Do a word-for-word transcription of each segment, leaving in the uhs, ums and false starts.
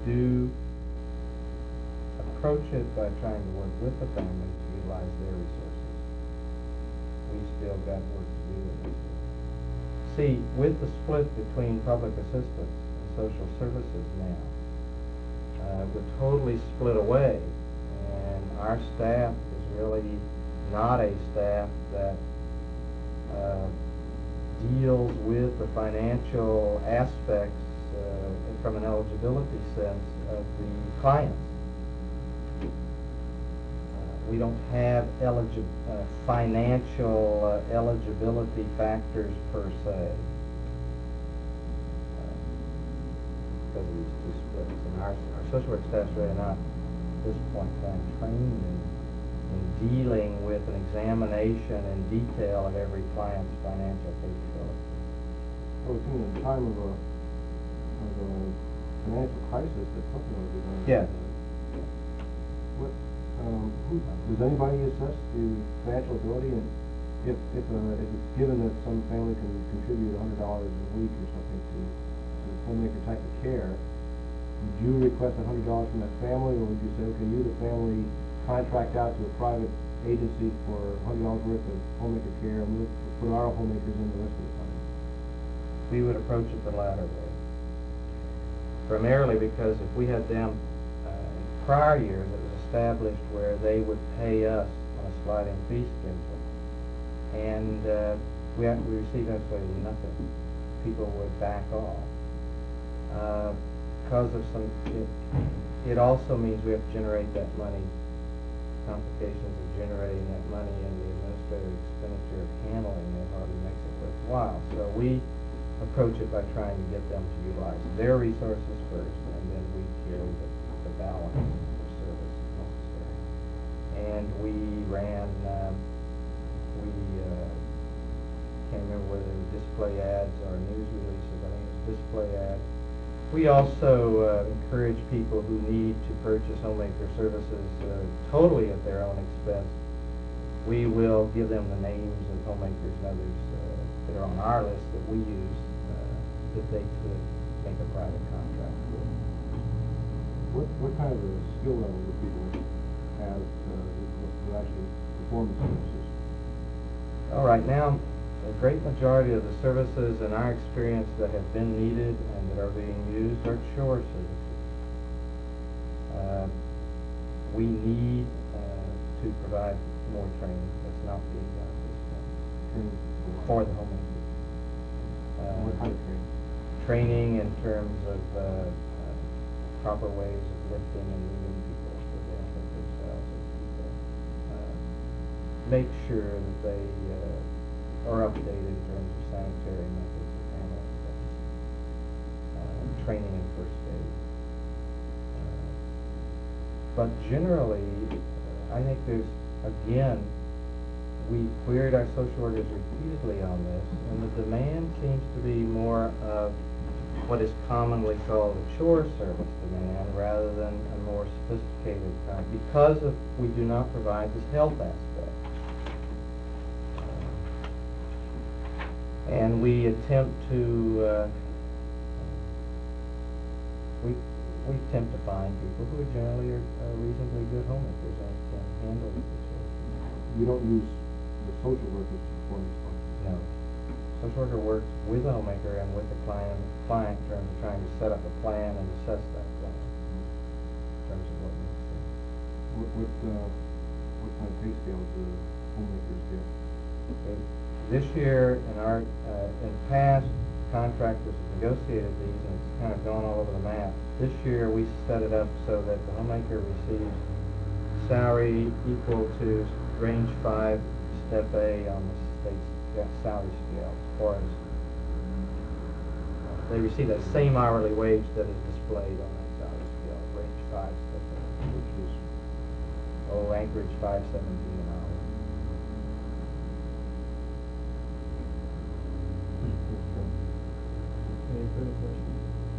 do approach it by trying to work with the family to utilize their resources. We still got work to do in this area. See, with the split between public assistance and social services now, uh, we're totally split away, and our staff is really not a staff that uh, deals with the financial aspects uh, from an eligibility sense of the clients. Uh, we don't have eligi uh, financial uh, eligibility factors per se uh, because of these two splits. And our, our social work staff is really not, at this point in time, trained in in dealing with an examination in detail of every client's financial capability. Well, it's in a time of a, of a financial crisis that something will be done. Yes. What, um, who, does anybody assess the financial ability, and if, if, uh, if it's given that some family can contribute a hundred dollars a week or something to, to homemaker type of care, would you request a hundred dollars from that family, or would you say, okay, you, the family, contract out to a private agency for a hundred dollars worth of homemaker care, and we'll put our homemakers in the rest of the time? We would approach it the latter way. Primarily because if we had them uh, in prior years, it was established where they would pay us on a sliding fee schedule, and uh, we have, we receive absolutely nothing. People would back off uh, because of some. It, it also means we have to generate that money. Complications of generating that money and the administrative expenditure of handling it hardly makes it worthwhile. So we approach it by trying to get them to utilize their resources first, and then we carry the, the balance of service necessary. And we ran, um, we uh, can't remember whether they were display ads or news releases. I think it was display ads. We also uh, encourage people who need to purchase homemaker services uh, totally at their own expense. We will give them the names of homemakers and others uh, that are on our list that we use uh, that they could make a private contract with. What, what kind of a skill level do people have uh, to actually perform the services? All right, now, a great majority of the services in our experience that have been needed and that are being used are chore services. Uh, we need uh, to provide more training. That's not being done at this point. Training for the homemakers. Uh, what kind of training? Training in terms of uh, uh, proper ways of lifting and moving people so they don't hurt themselves or people. Uh, make sure that they uh, are updated in terms of sanitary methods of handling things, uh, training in first aid. Uh, but generally, uh, I think there's, again, we queried our social workers repeatedly on this, and the demand seems to be more of what is commonly called a chore service demand rather than a more sophisticated kind, because of we do not provide this health aspect. And we attempt to uh, we we attempt to find people who generally are, are reasonably good homemakers and can handle the situation. You don't use the social workers to perform these functions? No. Social worker works with the homemaker and with the client client in terms of trying to set up a plan and assess that plan in terms of what makes sense. What what, uh, what kind of pay scales do homemakers get? Okay. This year, in our uh, in past contractors have negotiated these, and it's kind of gone all over the map. This year, we set it up so that the homemaker receives salary equal to range five, step A on the state's salary scale. As far as uh, they receive that same hourly wage that is displayed on that salary scale, range five, step A, which is oh Anchorage five seventeen an hour. Any further questions?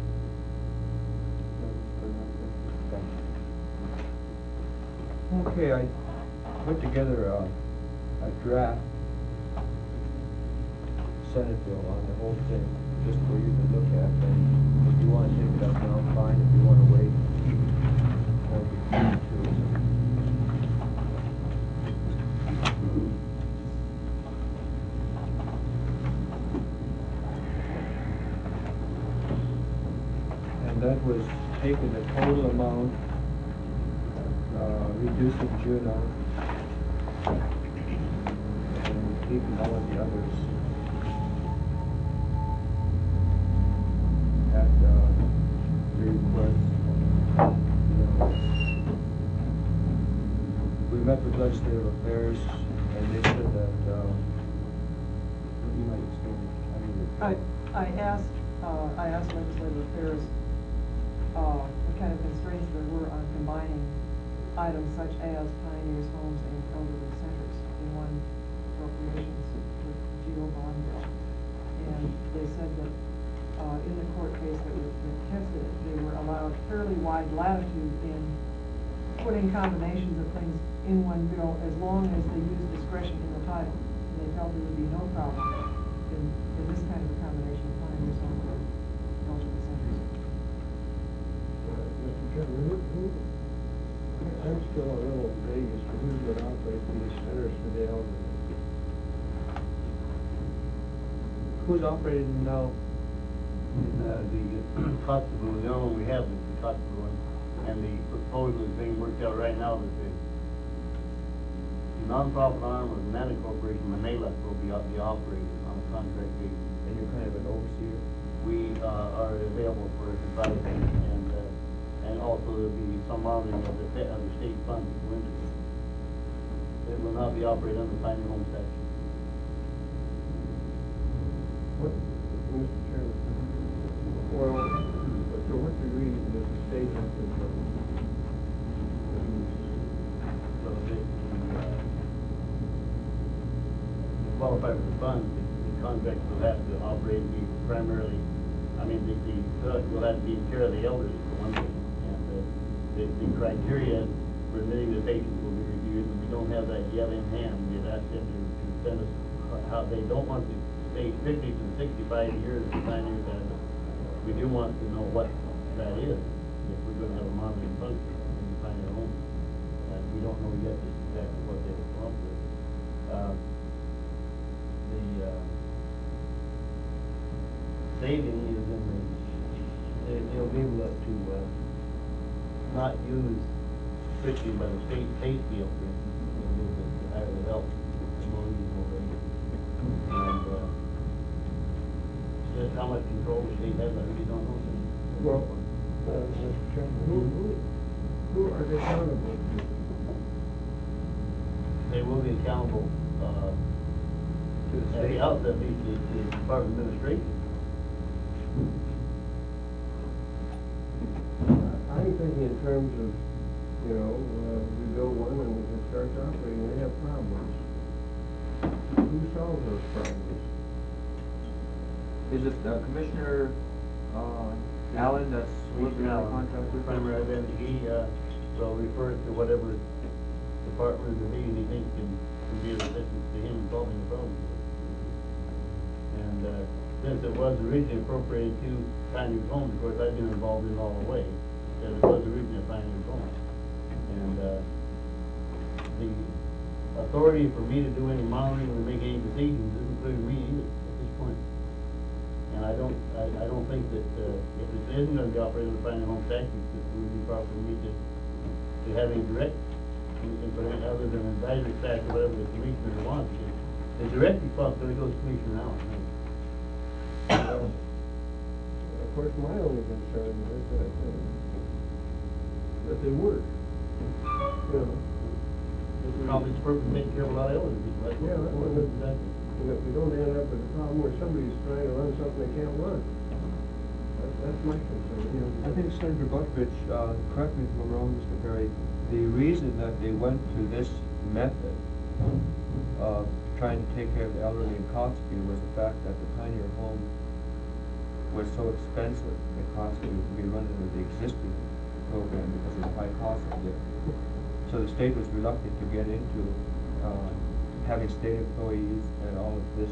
Okay, I put together a, a draft Senate bill on the whole thing, just for you to look at, and if you want to take it up now, fine, if you want to wait, that'd be fine too. And that was taking the total amount, uh, reducing Juno, and keeping all of the others at, uh, the request. We met with legislative affairs, and they said that, uh, you might explain, I mean. I, I asked, uh, I asked legislative affairs, uh, what kind of constraints there were on combining items such as pioneers' homes and elderly centers in one appropriations with the GEO bond bill. And they said that, uh, in the court case that was, that tested it, they were allowed fairly wide latitude in putting combinations of things in one bill as long as they used discretion in the title. And they felt there would be no problem in, in this kind of a combination of pioneers' homes and elderly centers. Mister Chairman, who, who, I'm still a little vague as to who's going to operate these centers for the elderly. Who's operating now? Uh, the Kotzebue, the only one we have is the Kotzebue one, and the proposal is being worked out right now that the, the non-profit arm of the Manor Corporation, Manila, will be, be operated on a contract basis. And you're kind of an overseer? We uh, are available for advising, and uh, and also there'll be some monitoring of the, of the state funds that go into it. It will not be operated under the tiny home statute. What, Mister Chairman? Well, to what degree does the state have to cover? So that the, uh, to qualify for the funds, the, the contract will have to operate and be primarily, I mean, the, the, product will have to be in care of the elderly for one thing. And uh, the, the criteria for admitting the patients will be reviewed, and we don't have that yet in hand. We've asked them to, to send us how they don't want to stay strictly to sixty-five years to nine years out. We do want to know what that is, if we're going to have a monitoring function in the final home. And we don't know yet exactly what they will come up with. Uh, the uh, saving is in the, they, they'll be able to uh, not use strictly by the state pay scale, for instance. They'll be able to hire the help, the more reasonable rate. And uh, just how much control the state has, I really don't know. Well, uh, Mister Chairman, who, who, who are they accountable to? They will be accountable, uh, To the at state? the outset, the, the the Department of Administration. I'm thinking in terms of, you know, uh, we build one and it starts operating, they have problems. Who solves those problems? Is it uh, Commissioner uh, Allen that's looking at the contract? Primary identity, he, uh, will refer to whatever department of the division he thinks can, can be of assistance to him in solving the problem. And, uh, since it was originally appropriated to Pioneer Homes, of course, I've been involved in it all the way, because it was originally a Pioneer Homes. And, uh, the authority for me to do any monitoring or make any decisions isn't clear to me either at this point. And I don't, I, I don't think that, uh, if it isn't gonna be operated under Pioneer Home statute, that it would be proper for me to, to have any direct, input in other than advisory staff or whatever the commissioner wants. The direct responsibility goes to Commissioner Allen. Well, of course, my only concern is that, uh, that they work. You know? Probably it's purpose taking care of a lot of elderly people. That's what Yeah, it's for. well, Exactly. And if we don't end up with a problem where somebody's trying to run something they can't run. That's, that's my concern. Yeah. I I think Senator Butkovich, uh, correct me if I'm wrong, Mister Perry, the reason that they went to this method of trying to take care of the elderly in Kotzebue was the fact that the Pioneer Home was so expensive in Kotzebue to be run under the existing program because of the high cost of it. So the state was reluctant to get into uh, having state employees and all of this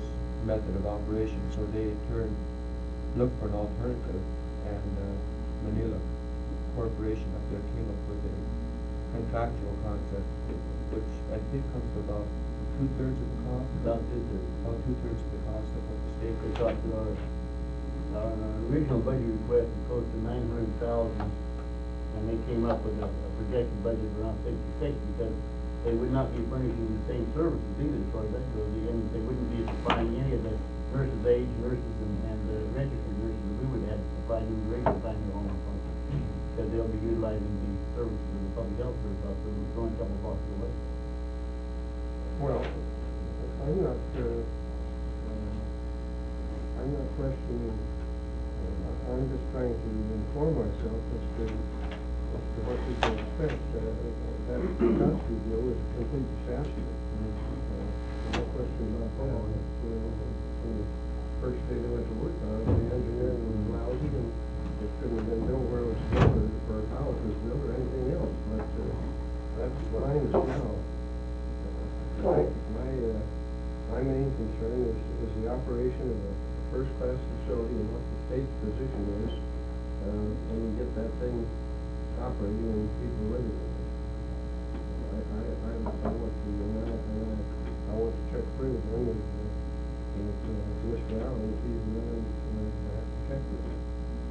method of operation, so they in turn looked for an alternative, and uh, Manila Corporation up there came up with a contractual concept, which I think comes to about two-thirds of the cost. About two-thirds. About two-thirds of the cost of what the state They could talked about, our original budget request was close to nine hundred thousand, and they came up with a a projected budget around fifty-six, because they would not be furnishing the same services either, as far as that goes, and they wouldn't be supplying any of the nurses' aid nurses and, and the registered nurses, we would have to supply them the regular time at home, because they'll be utilizing the services of the public health service out there, going a couple blocks away. Well, I'm not, uh, uh, I'm not questioning, uh, I'm just trying to inform myself as to, as to what we can expect. Uh, that Koski deal is a complete disaster. Uh, no question about that. It's, uh, from the first day they went to work on it, the engineering was lousy, and it couldn't have been built where it was built, or, or how it was built, or anything else, but, uh, that's behind us now. My, my, uh, my main concern is, is the operation of a first-class facility and what the state's position is, uh, when we get that thing operating and people living in it. I, I, I, I want to, and I, and I, I want to check through it, and, uh, with, uh, Mister Allen, if he's willing, uh, to have to check with it.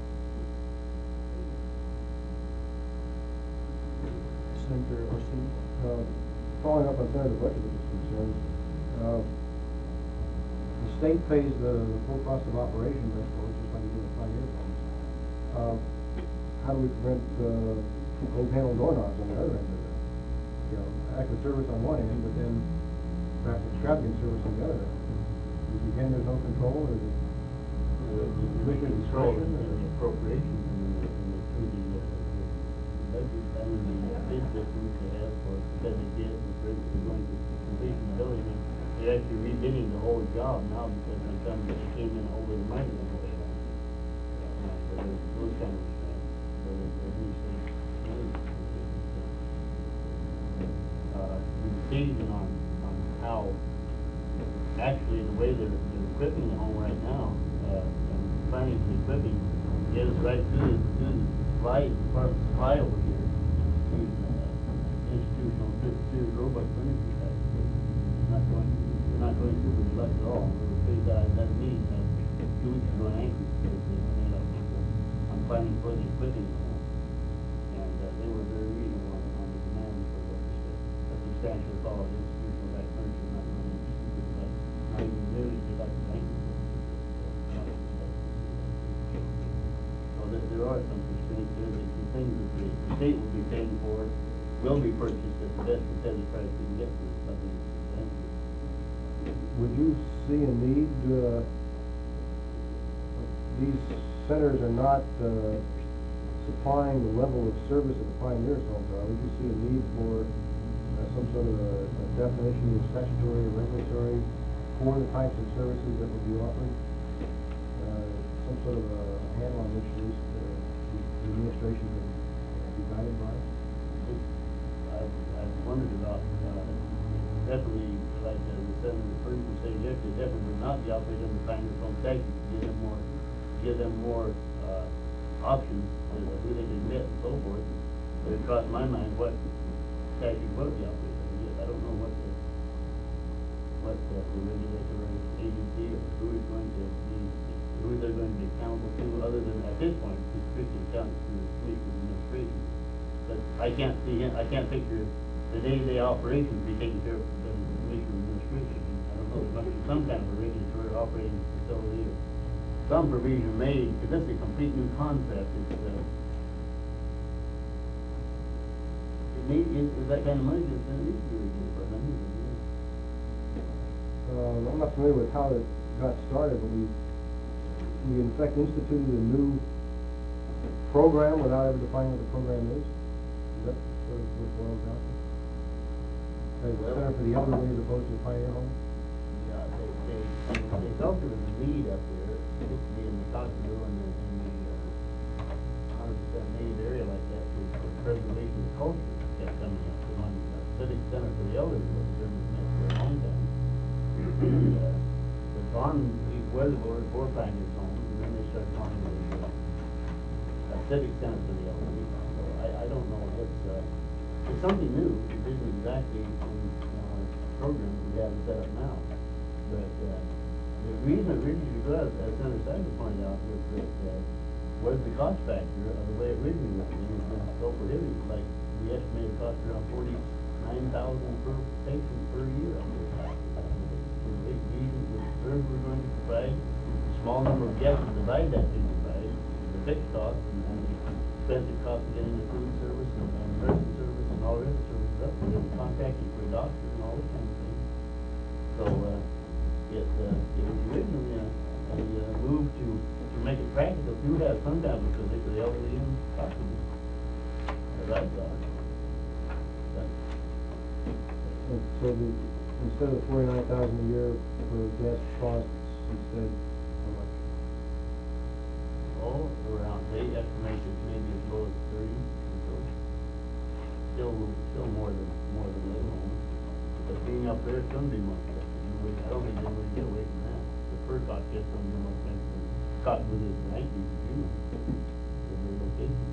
Senator Orsini? Uh, following up on Senator Butcher's concerns, uh, the state pays the, the full cost of operation, I suppose, just like you do with Pioneer Homes. Uh, how do we prevent, uh, cold panel doorknobs on the other end of it? You know, adequate service on one end, but then perhaps extravagant service on the other end. Is it, again, there's no control, or is it The commissioner's control discretion? and the appropriations and the, and the, through the, uh, the budget, I mean, the bid systems they have for, that they get, and for instance, they're going to completion of building, and they're actually rebidding the whole job now, because they come, they came in over the money than what they want. Uh, so there's those kind of things, so there's, there's any state money. Uh, we're seizing on, on how, actually, the way they're, they're equipping the home right now, uh, and planning the equipping, is right to the, to the supply, part of the supply over here, using, uh, institutional, to, to the robot furniture type. Not going, we're not going super select at all, we were pretty bad, that meeting, uh, two weeks ago in Anchorage, because they made up people on planning for the equipping the home. And, uh, they were very reasonable on, on the demand for what was a substantial call of institutional type furniture, not running stupid, like, not even really just like the Anchorage. So there, there are some constraints there, that the things that the the state will be paying for will be purchased at the best competitive price we can get for something that's Would you see a need, uh, these centers are not, uh, supplying the level of service that the Pioneers homes are, would you see a need for, uh, some sort of a, a definition, statutory or regulatory, for the types of services that would be offered? Uh, some sort of a handle on which at least, uh, the the administration would be guided by? I've, I've wondered about, uh, definitely, like, uh, the senator Ferguson said yesterday, definitely would not be operated under Pioneer Home statute, to give them more, give them more, uh, options as to who they can admit and so forth. But it crossed my mind what statute would be operated under. Yes, I don't know what the, what the the regulatory agency or who is going to be, who they're going to be accountable to, other than, at this point, to strictly account to the commission administration. But I can't see, I can't picture the day-to-day operations be taken care of by the commission administration. I don't know, there must be some kind of a regulatory operating facility or some provision made, because this is a complete new concept. It's, uh, it need, is, is that kind of money that's gonna need to be reduced for them? Uh, I'm not familiar with how it got started, but we, we in fact instituted a new program without ever defining what the program is. Is that sort of what it boils down to? Like the Center for the Elderly as opposed to Pioneer Home? Yeah, they, they, they felt there was a need up there, particularly in the Coxville and the, in the, uh, hundred percent native area like that, for, for preservation of culture kept coming up. The one, uh, Civic Center for the Elderly was there, that's their hometown. And, uh, the farm pioneers homes, and then they started calling it a, uh, a civic center for the elderly. So I, I don't know, it's, uh, it's something new, it isn't exactly in our program that we have set up now. But, uh, the reason it really was, as Senator Sager pointed out, was that, uh, was the cost factor of the way it originally was, it has been so prohibitive, like, we estimated it cost around forty-nine thousand per patient per year on this hospital. For the reason, the service we're going to provide, the small number of guests to divide that fifty-five, the fixed cost, and, and the expensive cost of getting the food service and, and nursing service and all the other services up there, and contracting for a doctor and all this kind of thing. So, uh, it, uh, it was originally a, a, uh move to, to make it practical to have some tablets for the for the elderly and hospitals, as I thought. But, So so the, instead of forty-nine thousand a year for guest costs, instead, how much? oh, around, they estimate it maybe as low as thirty, so still, still more than, more than little homes. But being up there, it's gonna be much better. You would- I don't think they would get away from that. The per cost gets gonna be much better than Cottonwood is nineties, you know, for their location.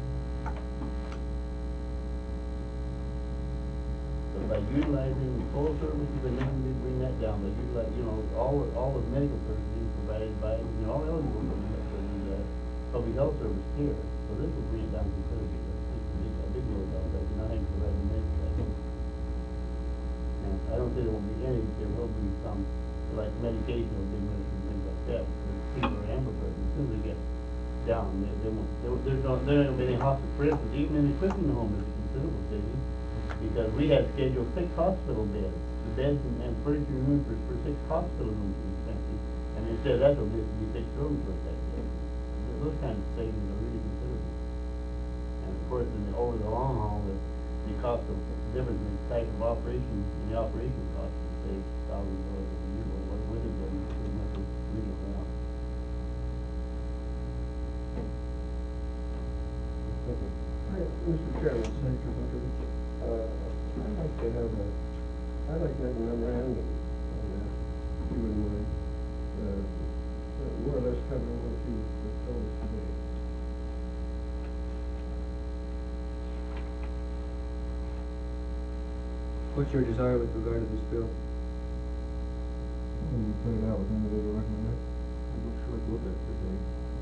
So by utilizing full services, and then we bring that down, by utilize, you know, all, all the medical services provided by, you know, all eligible for the, for the, uh, public health service here. So this will bring it down considerably, it's a big, a big load down, but you're not having to provide the medical. And I don't think there will be any, there will be some, like medication will be administered, things like that, because people are ambulatory, as soon as they get down, they, they won't, there, there's no, there ain't gonna be any hospital, for instance, even in equipping the home is a considerable savings, because we have scheduled six hospital beds, the beds and, and furniture rooms for, for six hospital rooms are expensive, and instead of that, there'll be, be six rooms like that. Those kinds of savings are really considerable. And of course, in the, over the long haul, the, the cost of, the difference in the type of operation, in the operation cost will save thousands of dollars a year, or what with it, but it's pretty much a really around. Hi, Mister Chairman. Senator Buckovich. Uh, I'd like to have a, I'd like to have a memorandum on that, if you wouldn't mind. Uh, uh, more or less covering what you have told us today. What's your desire with regard to this bill? Can you put it out with individual recommendation? I'm not sure what look at it today.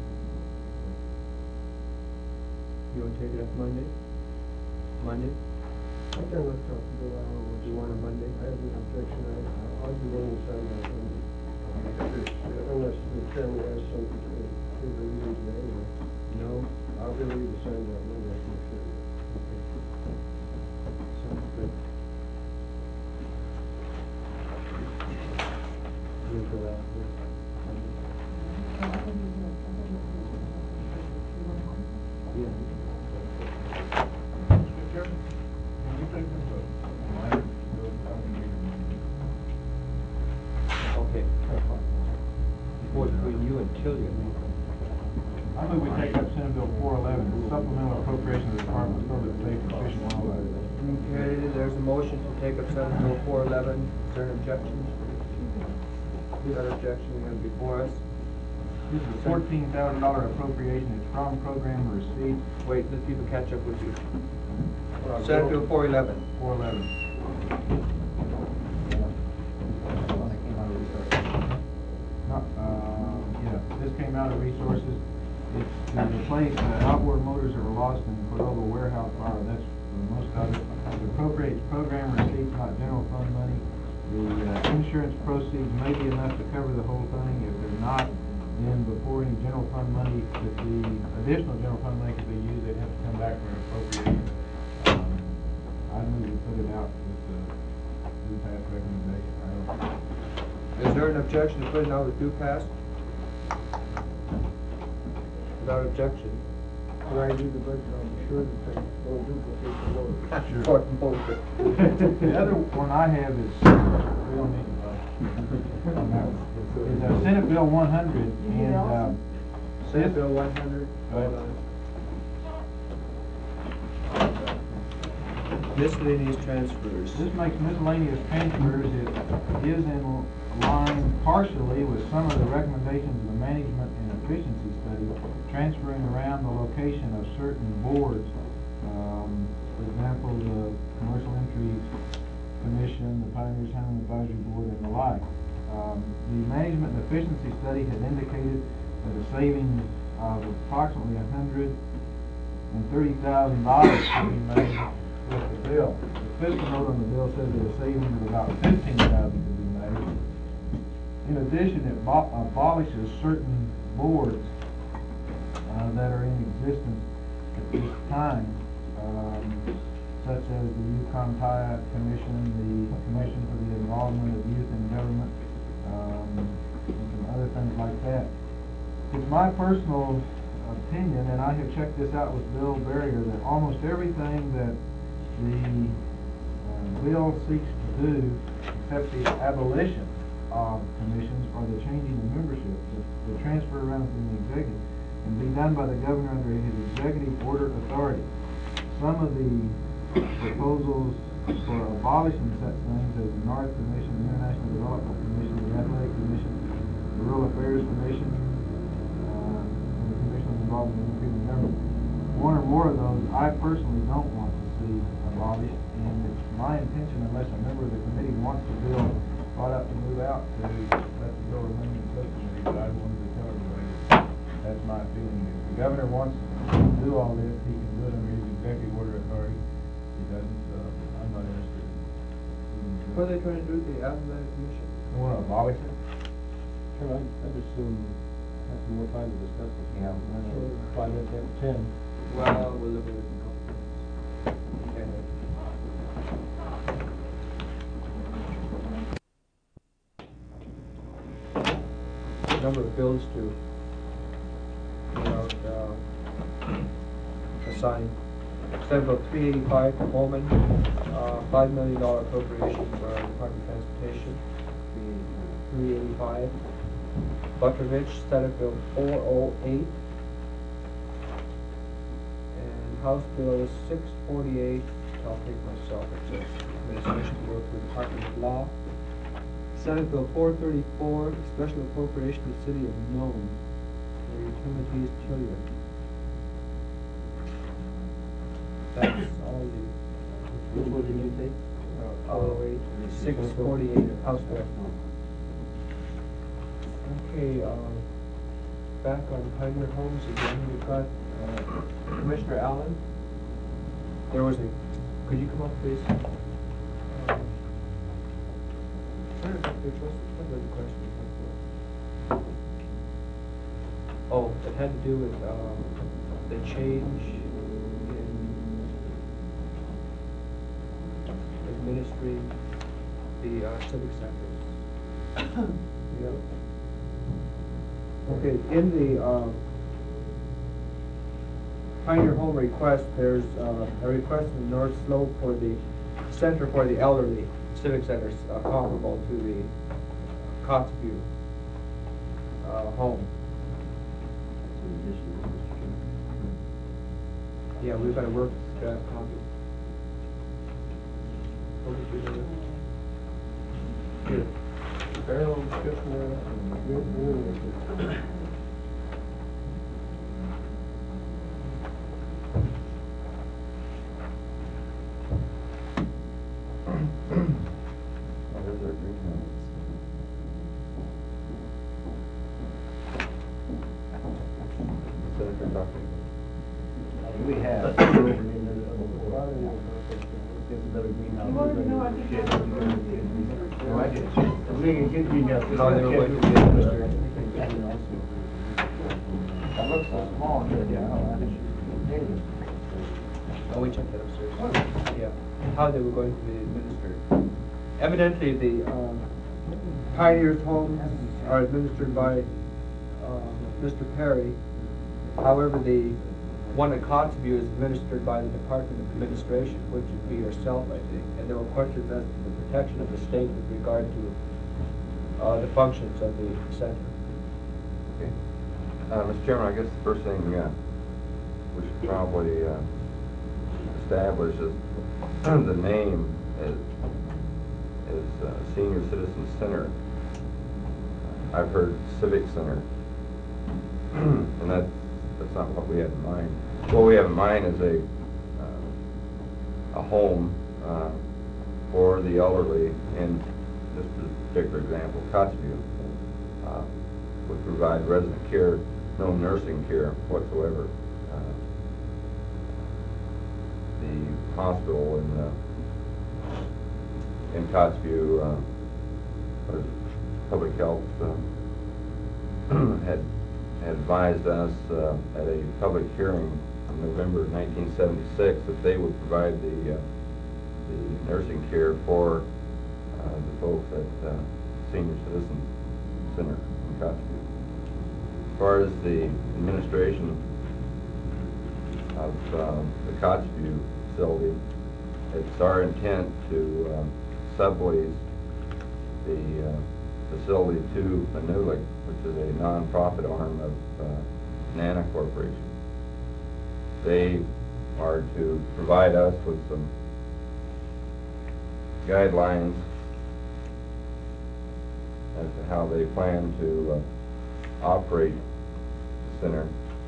You want to take it up Monday? Monday? I can look up the bill out over. You want a Monday? I have no objection, I, I'll be willing to sign that Monday. Uh, Unless the chairman has something to, to the reading today, or No? I'll be ready to sign that Monday, I can assure you. Sounds good. We'll go out with Monday. Yeah. Okay. Before, between you and Tillian. I move we take up Senate Bill four eleven, supplemental appropriation of the Department of Public Safety and Fish and Wildlife. Okay, there's a motion to take up Senate Bill four eleven. Is there an objection? Without objection, we have before us. This is a fourteen thousand dollar appropriation, it's from program receipts. Wait, let people catch up with you. Uh, Senate Bill four eleven. four eleven. Uh, yeah, this came out of resources. It's to replace uh, outboard motors that were lost in the Cordova warehouse fire, that's for most of it. It appropriates program receipts, not general fund money. The uh, insurance proceeds may be enough to cover the whole thing. If they're not, then before any general fund money could be, additional general fund money could be used, they'd have to come back for an appropriation. Um, I'd move to put it out with the due pass recommendation. I don't- Is there an objection to putting out with due pass? Without objection. When I do the budget, I'll be sure that they don't duplicate the load. Sure. Short motion. The other one I have is, we don't need to vote on that one. Is uh, Senate Bill one hundred, and, uh, Senate Bill one hundred. Hold Miscellaneous transfers. this makes miscellaneous transfers, it is in align partially with some of the recommendations of the management and efficiency study, transferring around the location of certain boards. Um, for example, the Commercial Entries Commission, the Pioneers Handling Advisory Board, and the like. Um, the management and efficiency study had indicated that a savings of approximately one hundred thirty thousand dollars could be made with the bill. The fiscal note on the bill says that a savings of about fifteen thousand dollars could be made. In addition, it abo- abolishes certain boards uh, that are in existence at this time, um, such as the Yukon Tie Commission, the Commission for the Involvement of Youth in Government, um, and some other things like that. It's my personal opinion, and I have checked this out with Bill Barrier, that almost everything that the uh, bill seeks to do, except the abolition of commissions or the changing of membership, the, the transfer around from the executive, can be done by the governor under his executive order authority. Some of the proposals for abolishing such things as the North Commission, the International Development Commission, the Athletic Commission, the Rural Affairs Commission, uh, and the Commission on Involvement in Independent Government. One or more of those I personally don't want to see abolished, and it's my intention, unless a member of the committee wants the bill brought up to move out, to let the bill remain in subcommittee, but I wanted to tell everybody that that's my feeling. If the governor wants to do all this, he can do it under his executive order authority. If he doesn't, uh, I'm not interested. What are they trying to do with the athletic commission? You want to abolish it? Sure, I'd, I'd just soon have some more time to discuss this. Yeah. Sure, five minutes after ten. Well, we'll look at it in a couple minutes. Okay. Number of bills to, you know, uh, assign. Senate Bill three eighty-five for Holman, uh, five million dollar appropriation for our Department of Transportation. three eighty-five. Butteridge, Senate Bill four oh eight. And House Bill six forty-eight, I'll take myself, it says administration to work with the Department of Law. Senate Bill four thirty-four, special appropriation to the city of Nome for utilities Chilliwack. That's all the. Which one did you take? Oh, wait, six forty-eight, House Bill. Okay, uh, back on Pioneer Homes again, we've got, uh, Commissioner Allen. There was a, could you come up, please? Uh, Where, which was, what was the question? Oh, it had to do with, uh, the change in administering the, uh, civic centers. Yep. Okay, in the, uh, Pioneer Home request, there's, uh, a request in the North Slope for the Center for the Elderly, civic centers, uh, comparable to the Kotzebue, uh, home. Yeah, we've got to work draft copy. What did you do? Here. Barrel, Schiffner, and Green. We have. It's another greenhouse. You wanted to know, I think Shit. that's what we're doing. No, I did. We can get greenhouse. No, they were going to be administered. That looks so small, yeah, I don't know. Oh, we checked that upstairs. Yeah, how they were going to be administered. Evidently, the um, Pioneers homes are administered by uh, Mister Perry. However, the one at Kotzebue is administered by the Department of Administration, which would be yourself, I think. And there were questions as to the protection of the state with regard to uh, the functions of the center. Okay. Uh, Mister Chairman, I guess the first thing uh, we should probably uh, establish is the name is, is uh, Senior Citizen Center. I've heard civic center, and that, that's not what we had in mind. What we have in mind is a, uh, a home uh, for the elderly in this particular example, Kotzebue, uh, would provide resident care, no nursing care whatsoever. Uh, the hospital in uh, in Kotzebue, uh, what is it, Public Health uh, had, had advised us uh, at a public hearing in November nineteen seventy-six that they would provide the uh, the nursing care for uh, the folks at uh, Senior Citizens Center in Kotzebue. As far as the administration of uh, the Kotzebue facility, it's our intent to um, sublease the uh, facility to Manulik, which is a non-profit arm of uh, NANA Corporation. They are to provide us with some guidelines as to how they plan to uh, operate the center.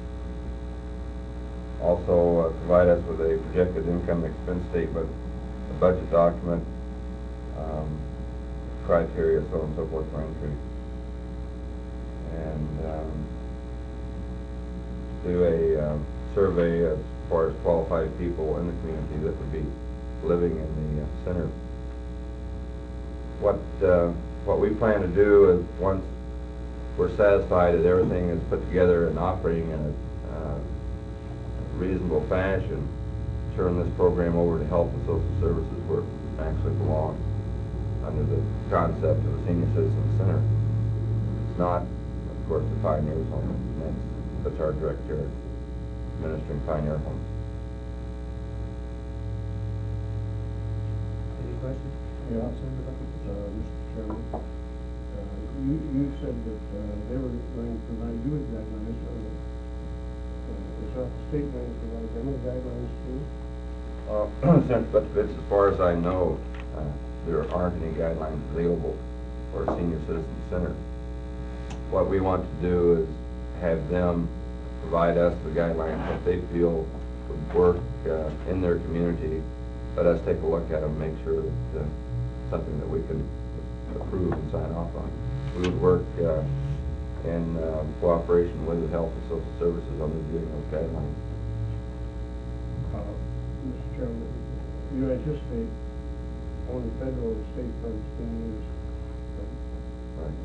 Also uh, provide us with a projected income and expense statement, a budget document, um, criteria, so on and so forth for entry, and um, do a um, survey as far as qualified people in the community that would be living in the uh, center. What uh, what we plan to do is, once we're satisfied that everything is put together and operating in a uh, reasonable fashion, turn this program over to Health and Social Services where it actually belongs, under the concept of a Senior Citizen Center. It's not, of course, the Pioneers Home. That's, that's our direct care, administering Pioneer homes. Any questions? Yeah, uh, Mister Chairman, uh, you, you said that uh, they were going to provide you with guidelines. Uh, uh, is that the state going to provide them with guidelines too? Uh, since, but it's, as far as I know, uh, there aren't any guidelines available for a Senior Citizen Center. What we want to do is have them provide us the guidelines that they feel would work uh, in their community. Let us take a look at them, make sure that uh, something that we can approve and sign off on. We would work uh, in uh, cooperation with the Health and Social Services on reviewing those guidelines. Uh, Mister Chairman, you anticipate only federal and state funds being used? Right.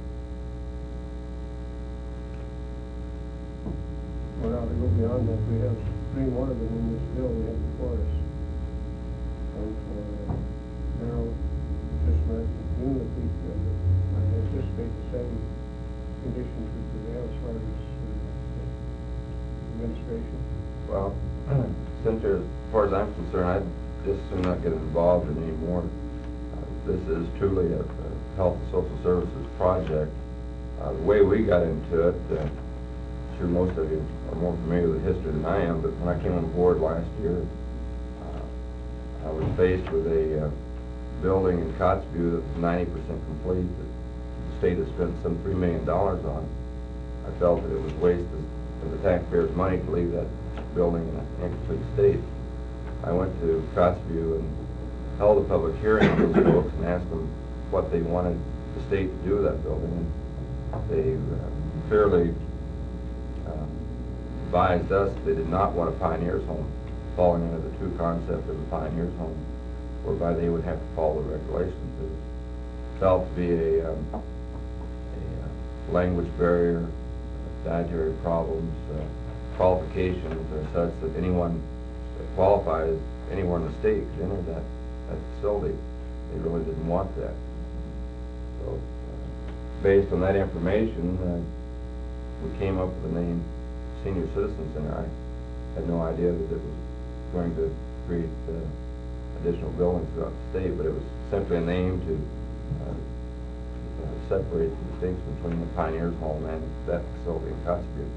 Well, now to go beyond that, we have three more of them in this bill we have before us. One for uh, Merrill, Fisher, and Unity. I anticipate the same conditions would prevail as far as uh, administration. Well, since there's, as far as I'm concerned, I'd just as soon not get involved in any more. Uh, this is truly a, a health and social services project. Uh, the way we got into it, uh, I'm sure most of you are more familiar with the history than I am, but when I came on board last year, uh, I was faced with a uh, building in Kotzebue that was ninety percent complete, that the state had spent some three million dollars on. I felt that it was waste of the taxpayers' money to leave that building in an incomplete state. I went to Kotzebue and held a public hearing on those folks and asked them what they wanted the state to do with that building. And they uh, clearly uh, advised us they did not want a Pioneers home, falling under the true concept of a Pioneers home, whereby they would have to follow the regulations. It felt to be a, um, a uh, language barrier, dietary problems, uh, qualifications are such that anyone that qualifies anywhere in the state could enter that, that facility. They really didn't want that. So, uh, based on that information, uh, we came up with the name Senior Citizen Center. I had no idea that it was going to create uh, additional buildings throughout the state, but it was simply a name to uh, uh, separate the distinction between the Pioneers Home and that facility in Kotzebue.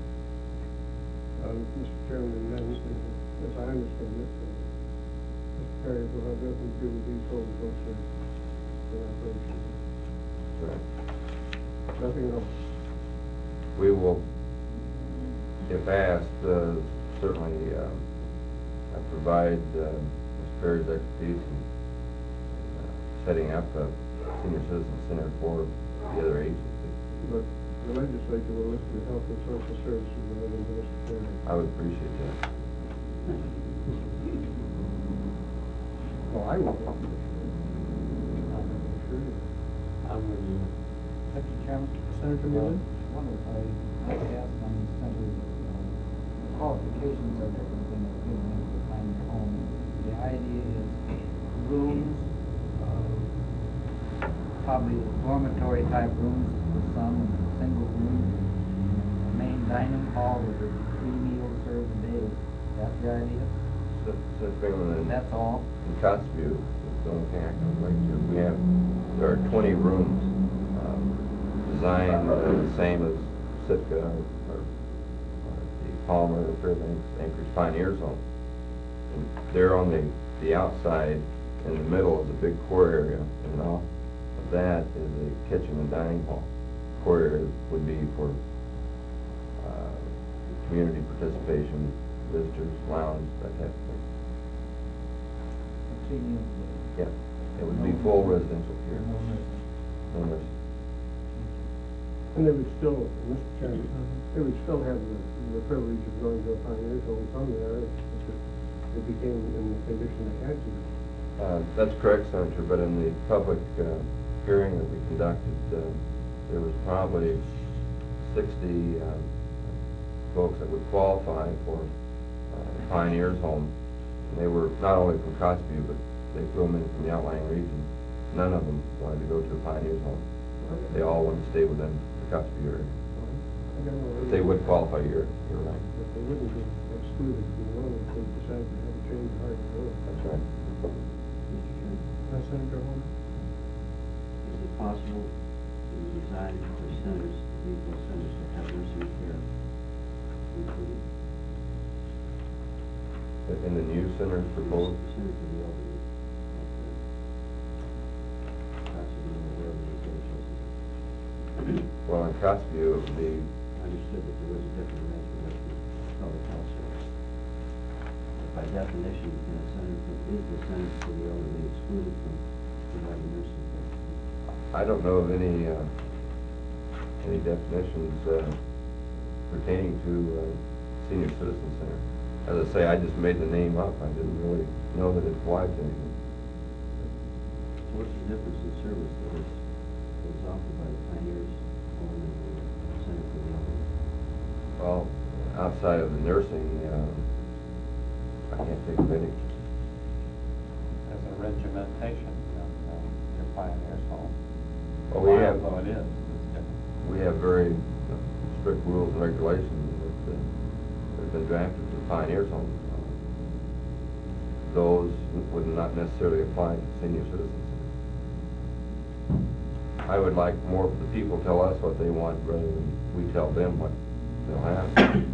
Uh, Mister Chairman, and then, as I understand it, uh, this areas will have nothing to do with these homes once they're in operation. Right. Nothing else. We will, if asked, uh, certainly um, uh, provide uh, Miz Perry's expertise in uh, setting up a senior citizen center for the other agencies. But the legislature will listen to Health and Social Services rather than to Mister Perry. I would appreciate that. Well, I will. Sure. I'm with you. Mister Chairman? Senator Muller? One of, I, I asked on the center's, uh, qualifications are different than the given in the primary home. The idea is rooms, uh, probably dormitory type rooms for some, single rooms, a main dining hall where there's three meals served a day. Is that the idea? So, Since Bingham and That's all? in Kotzebue, that's the only thing I can relate to. We have, there are twenty rooms, um, designed uh, the same as Sitka or, or uh, the Palmer, the Fairbanks, Anchorage Pioneer Zone. And there on the, the outside, in the middle is a big core area, and off of that is a kitchen and dining hall. Core area would be for uh, community participation, visitors, lounge, that type of thing. Three meals a day. Yeah, it would be full residential care. No nursing. No nursing. And they would still, Mister Chairman, they would still have the, the privilege of going to a pioneer's home from there if it, it became in the condition they had to. Uh, That's correct, Senator, but in the public uh, hearing that we conducted, uh, there was probably sixty um, folks that would qualify for uh, the Pioneers Home. And they were not only from Kotzebue, but they flew them in from the outlying region. None of them wanted to go to a Pioneers Home. They all wanted to stay within the Kotzebue area. I don't know. But they would qualify, you're, you're right. But they wouldn't be excluded from the loan if they decided to have a change of heart and will. That's right. Mister Chairman, Uh, Senator Holman? is it possible to design for centers, regional centers to have nursing care included? In the new centers proposed, Center for the elderly. at, uh, Possibly or wherever these other places are. well, in Kotzebue, it would be, I understood that there was a different arrangement with the public health service. But by definition, in a center, for- is the center for the elderly excluded from providing nursing care? I don't know of any, uh, any definitions uh, pertaining to uh, senior citizen center. As I say, I just made the name up. I didn't really know that it applied to anything. So what's the difference in service that is, that is offered by the Pioneers Home and the Center for the Elderly? Well, outside of the nursing, uh, I can't think of any. There's a regimentation of uh, your Pioneers Home. Well, we have, Although it is, it's different. we have very uh, strict rules and regulations that, uh, that have been drafted for the Pioneers Home. Those would not necessarily apply to senior citizens. I would like more for the people to tell us what they want rather than we tell them what they'll have.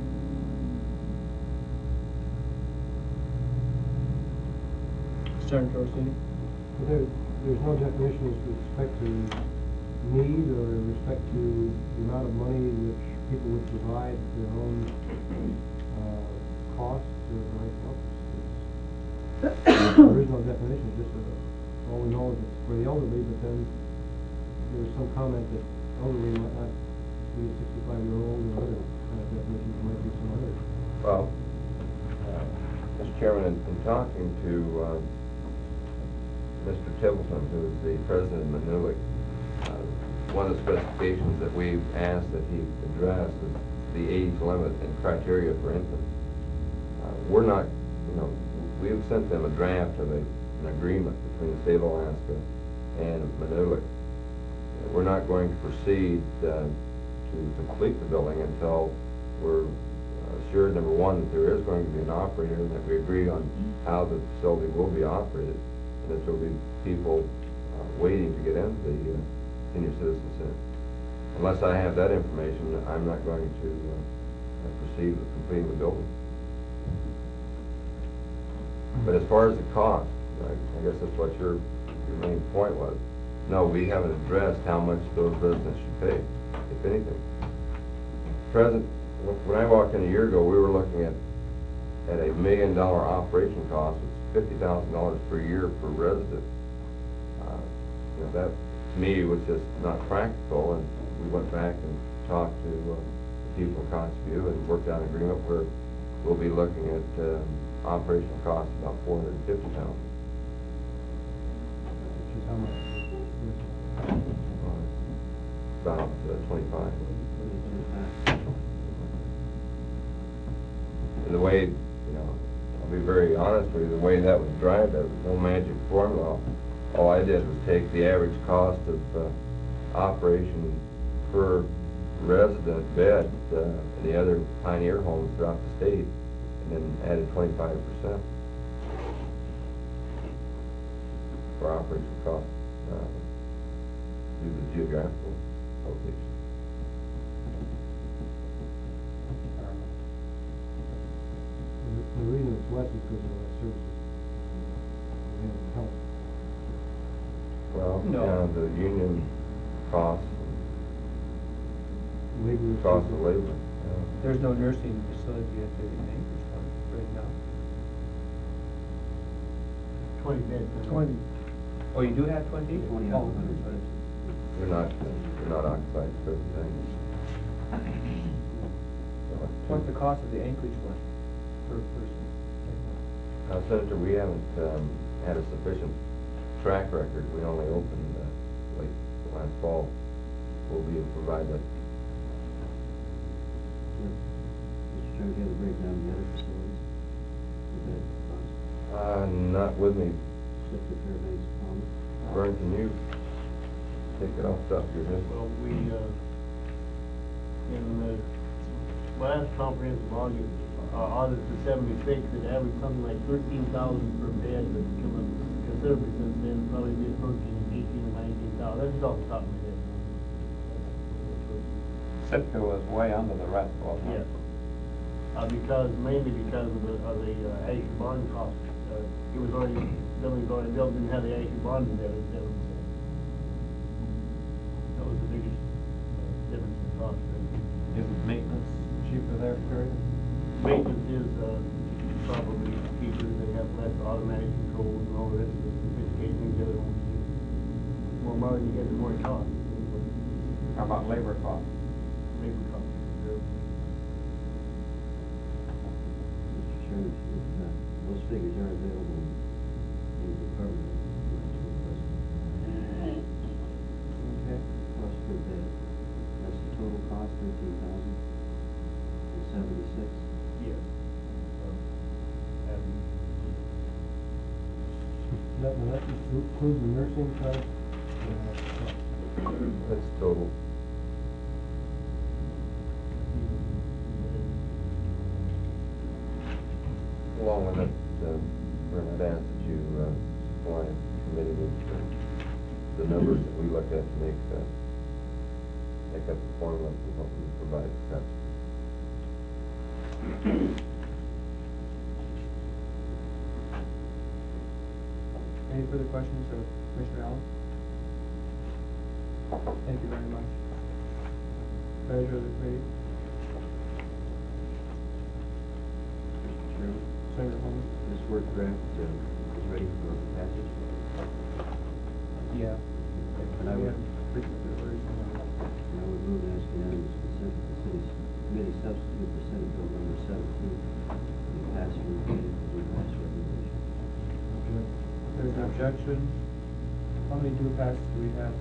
Senator Orsini? There, there's no definition with respect to need or with respect to the amount of money which people would provide their own, uh, costs or anything else. It's- There is no definition, it's just uh all we know is it's for the elderly, but then there was some comment that elderly might not be a sixty-five year old or other kind of definitions, might be some other. Well, uh, Mister Chairman, in, in talking to uh, Mister Tibbleton, who is the president of Manulik, uh, one of the specifications that we've asked that he address is the age limit and criteria for infants. Uh, we're not, you know, we've sent them a draft of a, an agreement between the state of Alaska and Manulik. We're not going to proceed uh, to complete the building until we're assured, number one, that there is going to be an operator and that we agree on how the facility will be operated, and that there will be people uh, waiting to get into the uh, senior citizen center. Unless I have that information, I'm not going to uh, proceed with completing the building. But as far as the cost, I I guess that's what your, your main point was. No, we haven't addressed how much those residents should pay, if anything. Present, wh- when I walked in a year ago, we were looking at, at a million dollar operation cost, which is fifty thousand dollars per year per resident. Uh, You know, that, to me, was just not practical, and we went back and talked to uh, people in Kotzebue and worked out an agreement where we'll be looking at um, operational costs about four hundred and fifty thousand. Which is how much? About uh, twenty-five. And the way, you know, I'll be very honest with you, the way that was derived, there was no magic formula. All I did was take the average cost of uh, operation per resident bed uh, in the other Pioneer homes throughout the state, and then added twenty-five percent for operation cost uh, due to geographical location. The the reason it's less is because of less services. We have health. Well, No. yeah, the union costs, Labor is cost of cheaper. labor. yeah. There's no nursing facility at the Anchorage one right now. Twenty beds. Twenty. Oh, you do have twenty? Twenty Oh, out of hundred. sorry. They're not, they're not occupied for everything. What's the cost of the Anchorage one per person? Now, Senator, we haven't um, had a sufficient track record. We only opened uh, late last fall. We'll be able to provide that. Mister Chairman, do you have the breakdown of the other facilities? The bed cost? Uh, not with me. Slip to Fairbanks, Palmer? Vern, can you take it off the top of your head? Well, we, uh, in the last comprehensive audit, uh, audit for seventy-six, it averaged something like thirteen thousand per bed, but come up considerably since then, probably been approaching eighteen or nineteen thousand, that's just off the top of my head. Sitka was way under the rest, wasn't it? Yes. Uh, because, mainly because of the, of the, uh, Asher bond cost, uh, it was already, building's already built, didn't have the Asher bond in there at seven percent. That was the biggest, uh, difference in cost, right? Isn't maintenance cheaper there, period? Maintenance is, uh, probably cheaper, they have less automatic controls and all the rest of the sophisticated things the other ones do. The more modern you get, the more it costs. How about labor costs? Labor costs. They're- Mister Chairman, if, uh, those figures are available in the department. Okay. Cost per bed, that's the total cost, thirteen thousand and seventy-six. Yes. Um, having- That, now that includes the nursing cost. uh, That's total. Along with that, uh, Vern, I'd ask that you uh, supply the committee with uh, the numbers that we looked at to make, uh, make up the formula for what we provide cuts. Any further questions of Commissioner Allen? Thank you very much. Pleasure of the committee. Mister Chairman, Senator Holmes? this work draft, uh, is ready for passage. Yeah. And I would, and I would move and ask unanimous consent that the city's committee substitute for Senate Bill number seventeen be passed and repeated as we pass regulation. There's an objection. How many do pass do we have?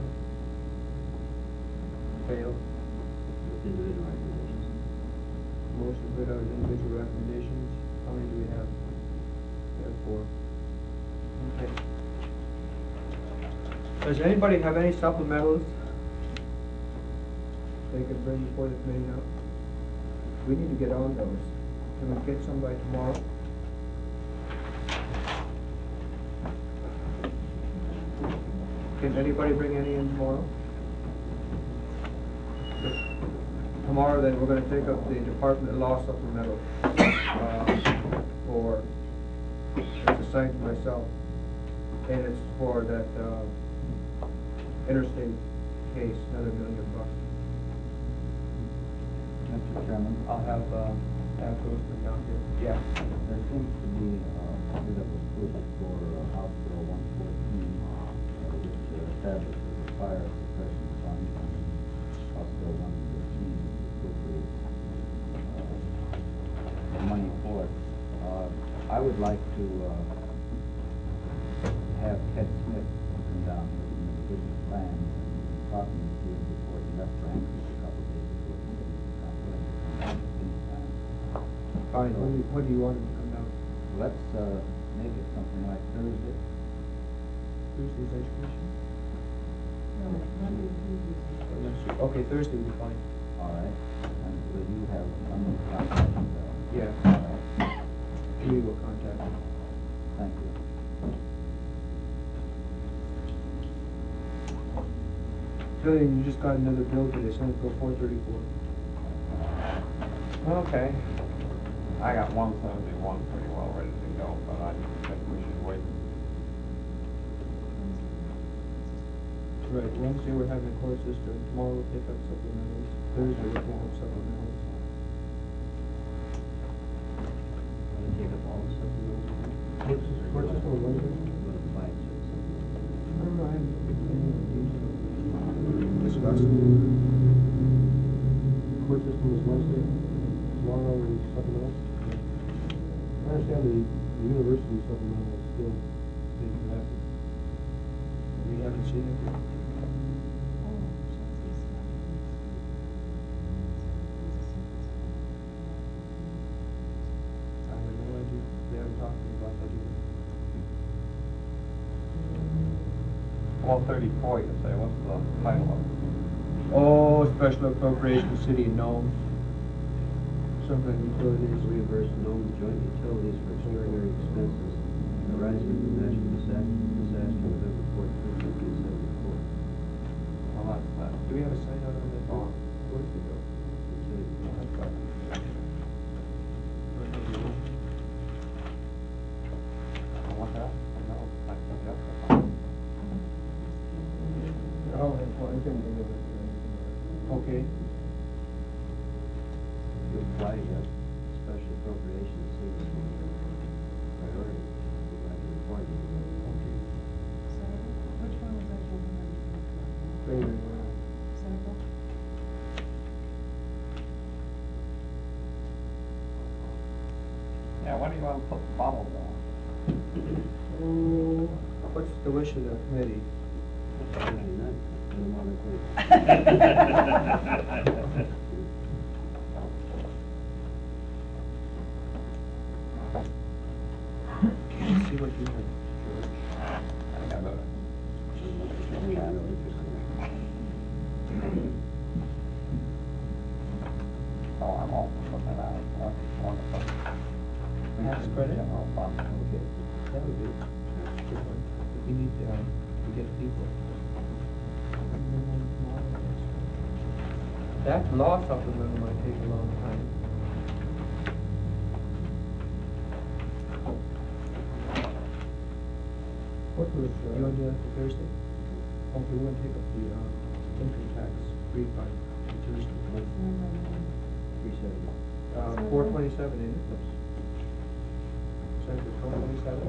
Fail. With individual recommendations. Motion to put out individual recommendations. How many do we have? We have four. Okay. Does anybody have any supplementals they could bring before the committee now? We need to get on those. Can we get some by tomorrow? Can anybody bring any in tomorrow? Tomorrow, then, we're gonna take up the Department of Law supplemental, uh, for, it's assigned to myself. And it's for that, uh, interstate case, another million bucks. Mister Chairman, I'll have, uh, have those bring down here. Yeah. there seems to be uh, a bit of a push for uh, House Bill one fourteen, uh, which uh, establishes a fire suppression fund, and House Bill one fifteen appropriates uh, the money for it. Uh, I would like to uh, have Ted Smith come down here from the Division of Lands and talk to me field before he left for Anchorage a couple of days before he said he was not willing to come down anytime. Fine, when do you, when do you want him to come down? Let's uh, make it something like Thursday. Tuesday's education? No, Monday and Tuesday. Or next week? Okay, Thursday will be fine. All right. And will you have some contact? uh, Yeah. All right. We will contact you. Thank you. Julian, you just got another bill today, Senate Bill four thirty-four. Okay. I got one seventy-one pretty well ready to go, but I think we should wait. Right, Wednesday we're having a court system, tomorrow we'll take up supplementals, Thursday we'll take up supplementals. Want to take up all the supplementals? Court system, court system on Wednesday? What if five, six, seven? I don't know, I haven't looked at any of the details. Discuss. Court system is Wednesday, tomorrow is supplemental. I understand the, the university supplemental is still being drafted. We haven't seen it yet. I have no idea, they haven't talked to me about that either. Well, thirty-four, you say, what's the title of it? Oh, special appropriation, city of Nome. Something utilities. Reimburse known joint utilities for extraordinary expenses arising from the natural disaster, disaster November fourteenth, nineteen seventy-four. Well, that's that. Do we have a sign out on that? Oh. Where did it go? I've got it. Where did it go? What that? No, I think that's the fine. Oh, well, I didn't think of it. Okay. You apply to special appropriations, seems to be priority. We'd like to report you. Okay. Which one was that you Finger. Seneca? Yeah, what do you want to put the bottle on? Oh, what's the wish of the committee? Ninety-nine. Put them on the plate. See what you have, George. I got it. Yeah, no interest in Oh, I'm all for putting it out. What, what, Tax credit? General fund. Okay, that would be a good one. We need to, um, to get people. That law supplemental might take a long time. What was, uh? You wanna do that for Thursday? Okay, we're gonna take up the, um, income tax refund on Tuesday. Three seventy. Uh, four twenty-seven, ain't it? Senator, four twenty-seven?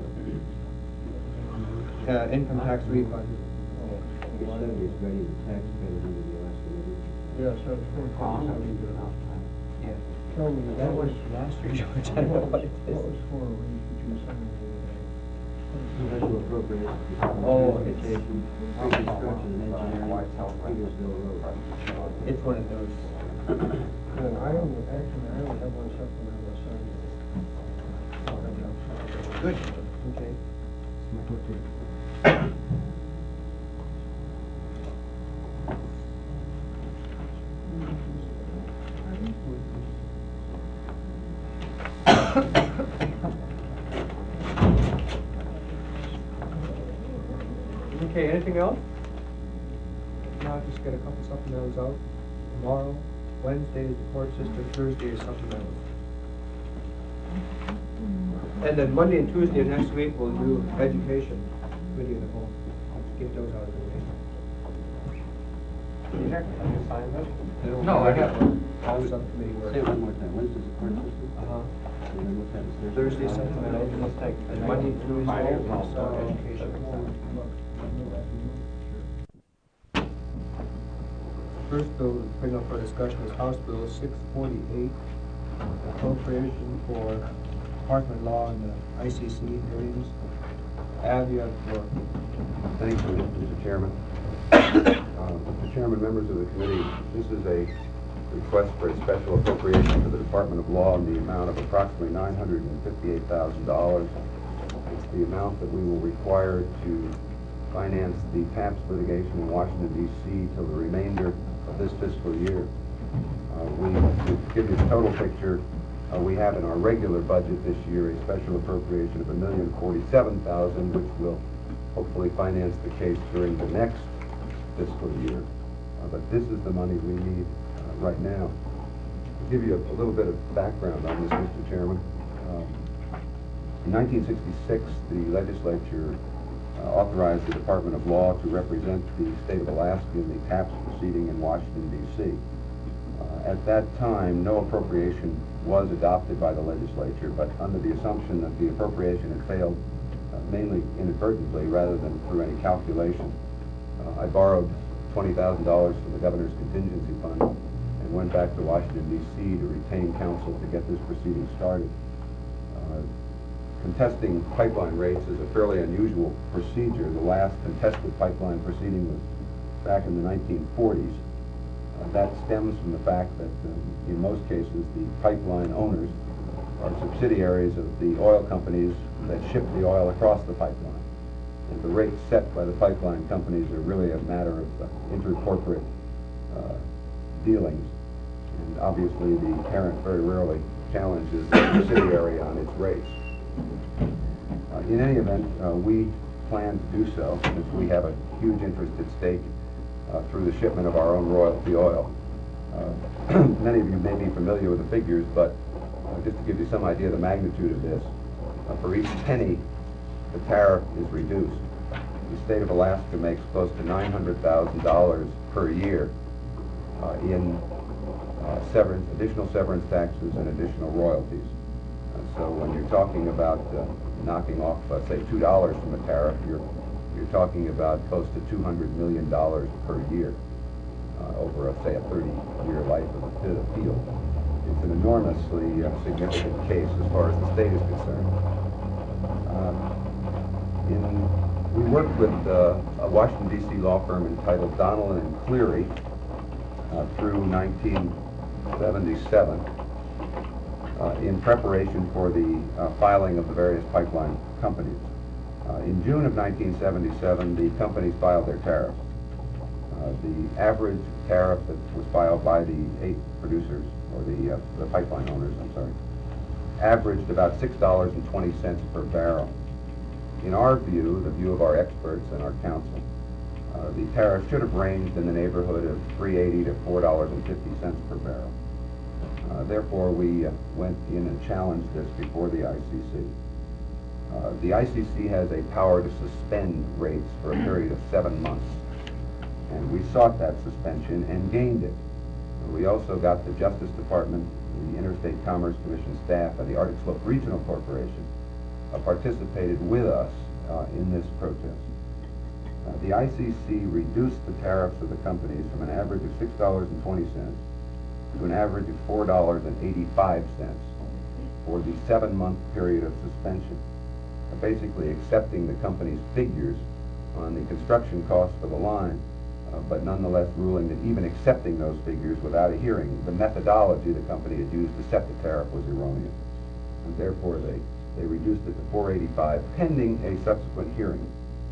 Uh, income tax refund. Three seventy is ready to tax credit under the Alaska River. Yeah, so it's four twenty-seven. Yeah. Tell me, That was last year, George, I don't know what it is. What was for, when you could use something the Special appropriations. Oh, it's- Transportation, reconstruction and engineering, Petersville Road. It's one of those. other day? And I only, actually, I only have one supplemental assignment. Good, okay. My fourteen. Okay, anything else? Now just get a couple supplementals out. Tomorrow, Wednesday is the court system, Thursday is supplementals. And then Monday and Tuesday of next week, we'll do education. committee of the whole. Let's get those out of the way. Peter, have you signed this? No, I haven't. All subcommittee work. Say it one more time, when does the court system? Uh-huh. And then what happens Thursday? Thursday, supplemental. Let's take the Monday, next Tuesday, five years, also also education. First bill to bring up for discussion is House Bill six forty-eight, appropriation for apartment law and the I C C hearings. Al, you have the floor. Thank you, Mister Chairman. Uh, Mister Chairman, members of the committee, this is a request for a special appropriation for the Department of Law in the amount of approximately nine hundred fifty-eight thousand dollars. It's the amount that we will require to finance the TAPS litigation in Washington, D C till the remainder of this fiscal year. Uh, we, to give you the total picture, uh, we have in our regular budget this year a special appropriation of a million forty-seven thousand, which will hopefully finance the case during the next fiscal year. Uh, but this is the money we need uh, right now. To give you a, a little bit of background on this, Mister Chairman, um, in nineteen sixty-six, the legislature uh, authorized the Department of Law to represent the state of Alaska in the TAPS proceeding in Washington, D C Uh, at that time, no appropriation was adopted by the legislature, but under the assumption that the appropriation had failed uh, mainly inadvertently rather than through any calculation, uh, I borrowed twenty thousand dollars from the governor's contingency fund and went back to Washington, D C to retain counsel to get this proceeding started. Uh, contesting pipeline rates is a fairly unusual procedure. The last contested pipeline proceeding was back in the nineteen forties. Uh, that stems from the fact that um, in most cases the pipeline owners are subsidiaries of the oil companies that ship the oil across the pipeline. And the rates set by the pipeline companies are really a matter of uh, intercorporate uh, dealings. And obviously the parent very rarely challenges the subsidiary on its rates. Uh, in any event, uh, we plan to do so since we have a huge interest at stake uh, through the shipment of our own royalty oil. Uh, many of you may be familiar with the figures, but uh, just to give you some idea of the magnitude of this, uh, for each penny the tariff is reduced, the state of Alaska makes close to nine hundred thousand dollars per year uh, in uh, severance, additional severance taxes and additional royalties. Uh, so when you're talking about uh, knocking off, uh, say, two dollars from a tariff, you're you're talking about close to two hundred million dollars per year uh, over, a, say, a thirty-year life of a bit of field. It's an enormously uh, significant case as far as the state is concerned. Um, in, we worked with uh, a Washington, D C law firm entitled Donnelly and Cleary uh, through nineteen seventy-seven uh, in preparation for the uh, filing of the various pipeline companies. Uh, in June of nineteen seventy-seven, the companies filed their tariffs. Uh, the average tariff that was filed by the eight producers, or the, uh, the pipeline owners, I'm sorry, averaged about six dollars and twenty cents per barrel. In our view, the view of our experts and our counsel, uh, the tariff should have ranged in the neighborhood of three eighty to four dollars and fifty cents per barrel. Uh, therefore, we uh, went in and challenged this before the I C C. Uh, the I C C has a power to suspend rates for a period of seven months, and we sought that suspension and gained it. We also got the Justice Department, the Interstate Commerce Commission staff, and the Arctic Slope Regional Corporation uh, participated with us uh, in this protest. Uh, the I C C reduced the tariffs of the companies from an average of six dollars and twenty cents to an average of four dollars and eighty-five cents for the seven-month period of suspension, uh, basically accepting the company's figures on the construction costs for the line, uh, but nonetheless ruling that even accepting those figures without a hearing, the methodology the company had used to set the tariff was erroneous, and therefore they, they reduced it to four eighty-five, pending a subsequent hearing.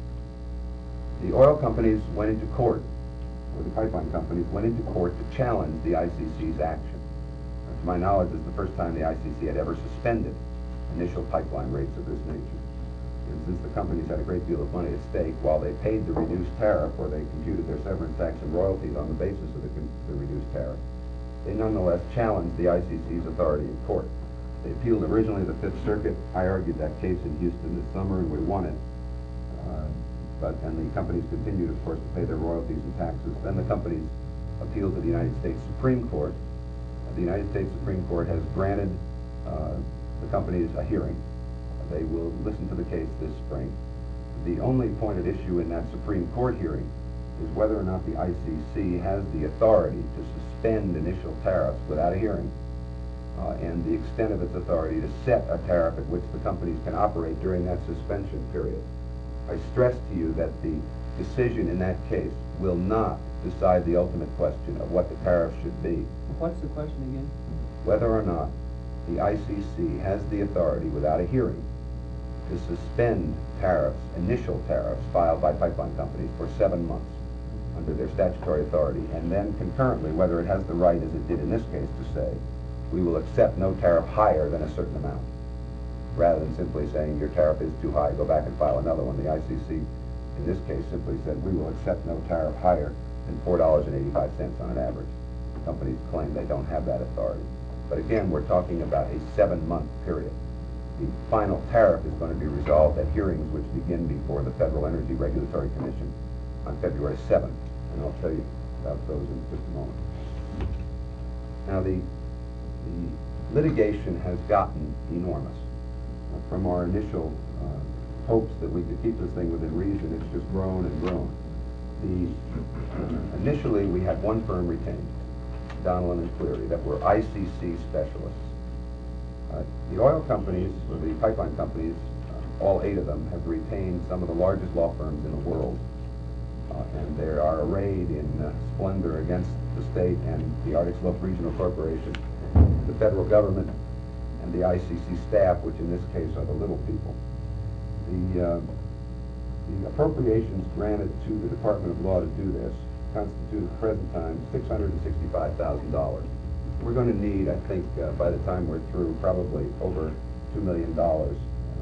The oil companies went into court, or the pipeline companies went into court to challenge the I C C's action. Uh, to my knowledge, this is the first time the I C C had ever suspended initial pipeline rates of this nature. And since the companies had a great deal of money at stake, while they paid the reduced tariff, or they computed their severance tax and royalties on the basis of the, the reduced tariff, they nonetheless challenged the I C C's authority in court. They appealed originally to the Fifth Circuit. I argued that case in Houston this summer, and we won it. Uh, but, and the companies continued, of course, to pay their royalties and taxes. Then the companies appealed to the United States Supreme Court. Uh, The United States Supreme Court has granted uh, the companies a hearing. They will listen to the case this spring. The only point at issue in that Supreme Court hearing is whether or not the I C C has the authority to suspend initial tariffs without a hearing, uh, and the extent of its authority to set a tariff at which the companies can operate during that suspension period. I stress to you that the decision in that case will not decide the ultimate question of what the tariff should be, What's the question again? whether or not the I C C has the authority without a hearing to suspend tariffs, initial tariffs filed by pipeline companies for seven months under their statutory authority, and then concurrently whether it has the right, as it did in this case, to say, we will accept no tariff higher than a certain amount, rather than simply saying your tariff is too high, go back and file another one. The I C C, in this case, simply said, we will accept no tariff higher than four dollars and eighty-five cents on an average. Companies claim they don't have that authority. But again, we're talking about a seven-month period. The final tariff is going to be resolved at hearings which begin before the Federal Energy Regulatory Commission on February seventh, and I'll tell you about those in just a moment. Now, the, the litigation has gotten enormous. Uh, from our initial uh, hopes that we could keep this thing within reason, it's just grown and grown. The, uh, initially, we had one firm retained, Donnellan and Cleary, that were I C C specialists. Uh, the oil companies, or the pipeline companies, uh, all eight of them, have retained some of the largest law firms in the world. Uh, and they are arrayed in uh, splendor against the state and the Arctic Slope Regional Corporation, the federal government, and the I C C staff, which in this case are the little people. The, uh, the appropriations granted to the Department of Law to do this constitute at the present time six hundred sixty-five thousand dollars. We're going to need, I think, uh, by the time we're through, probably over two million dollars,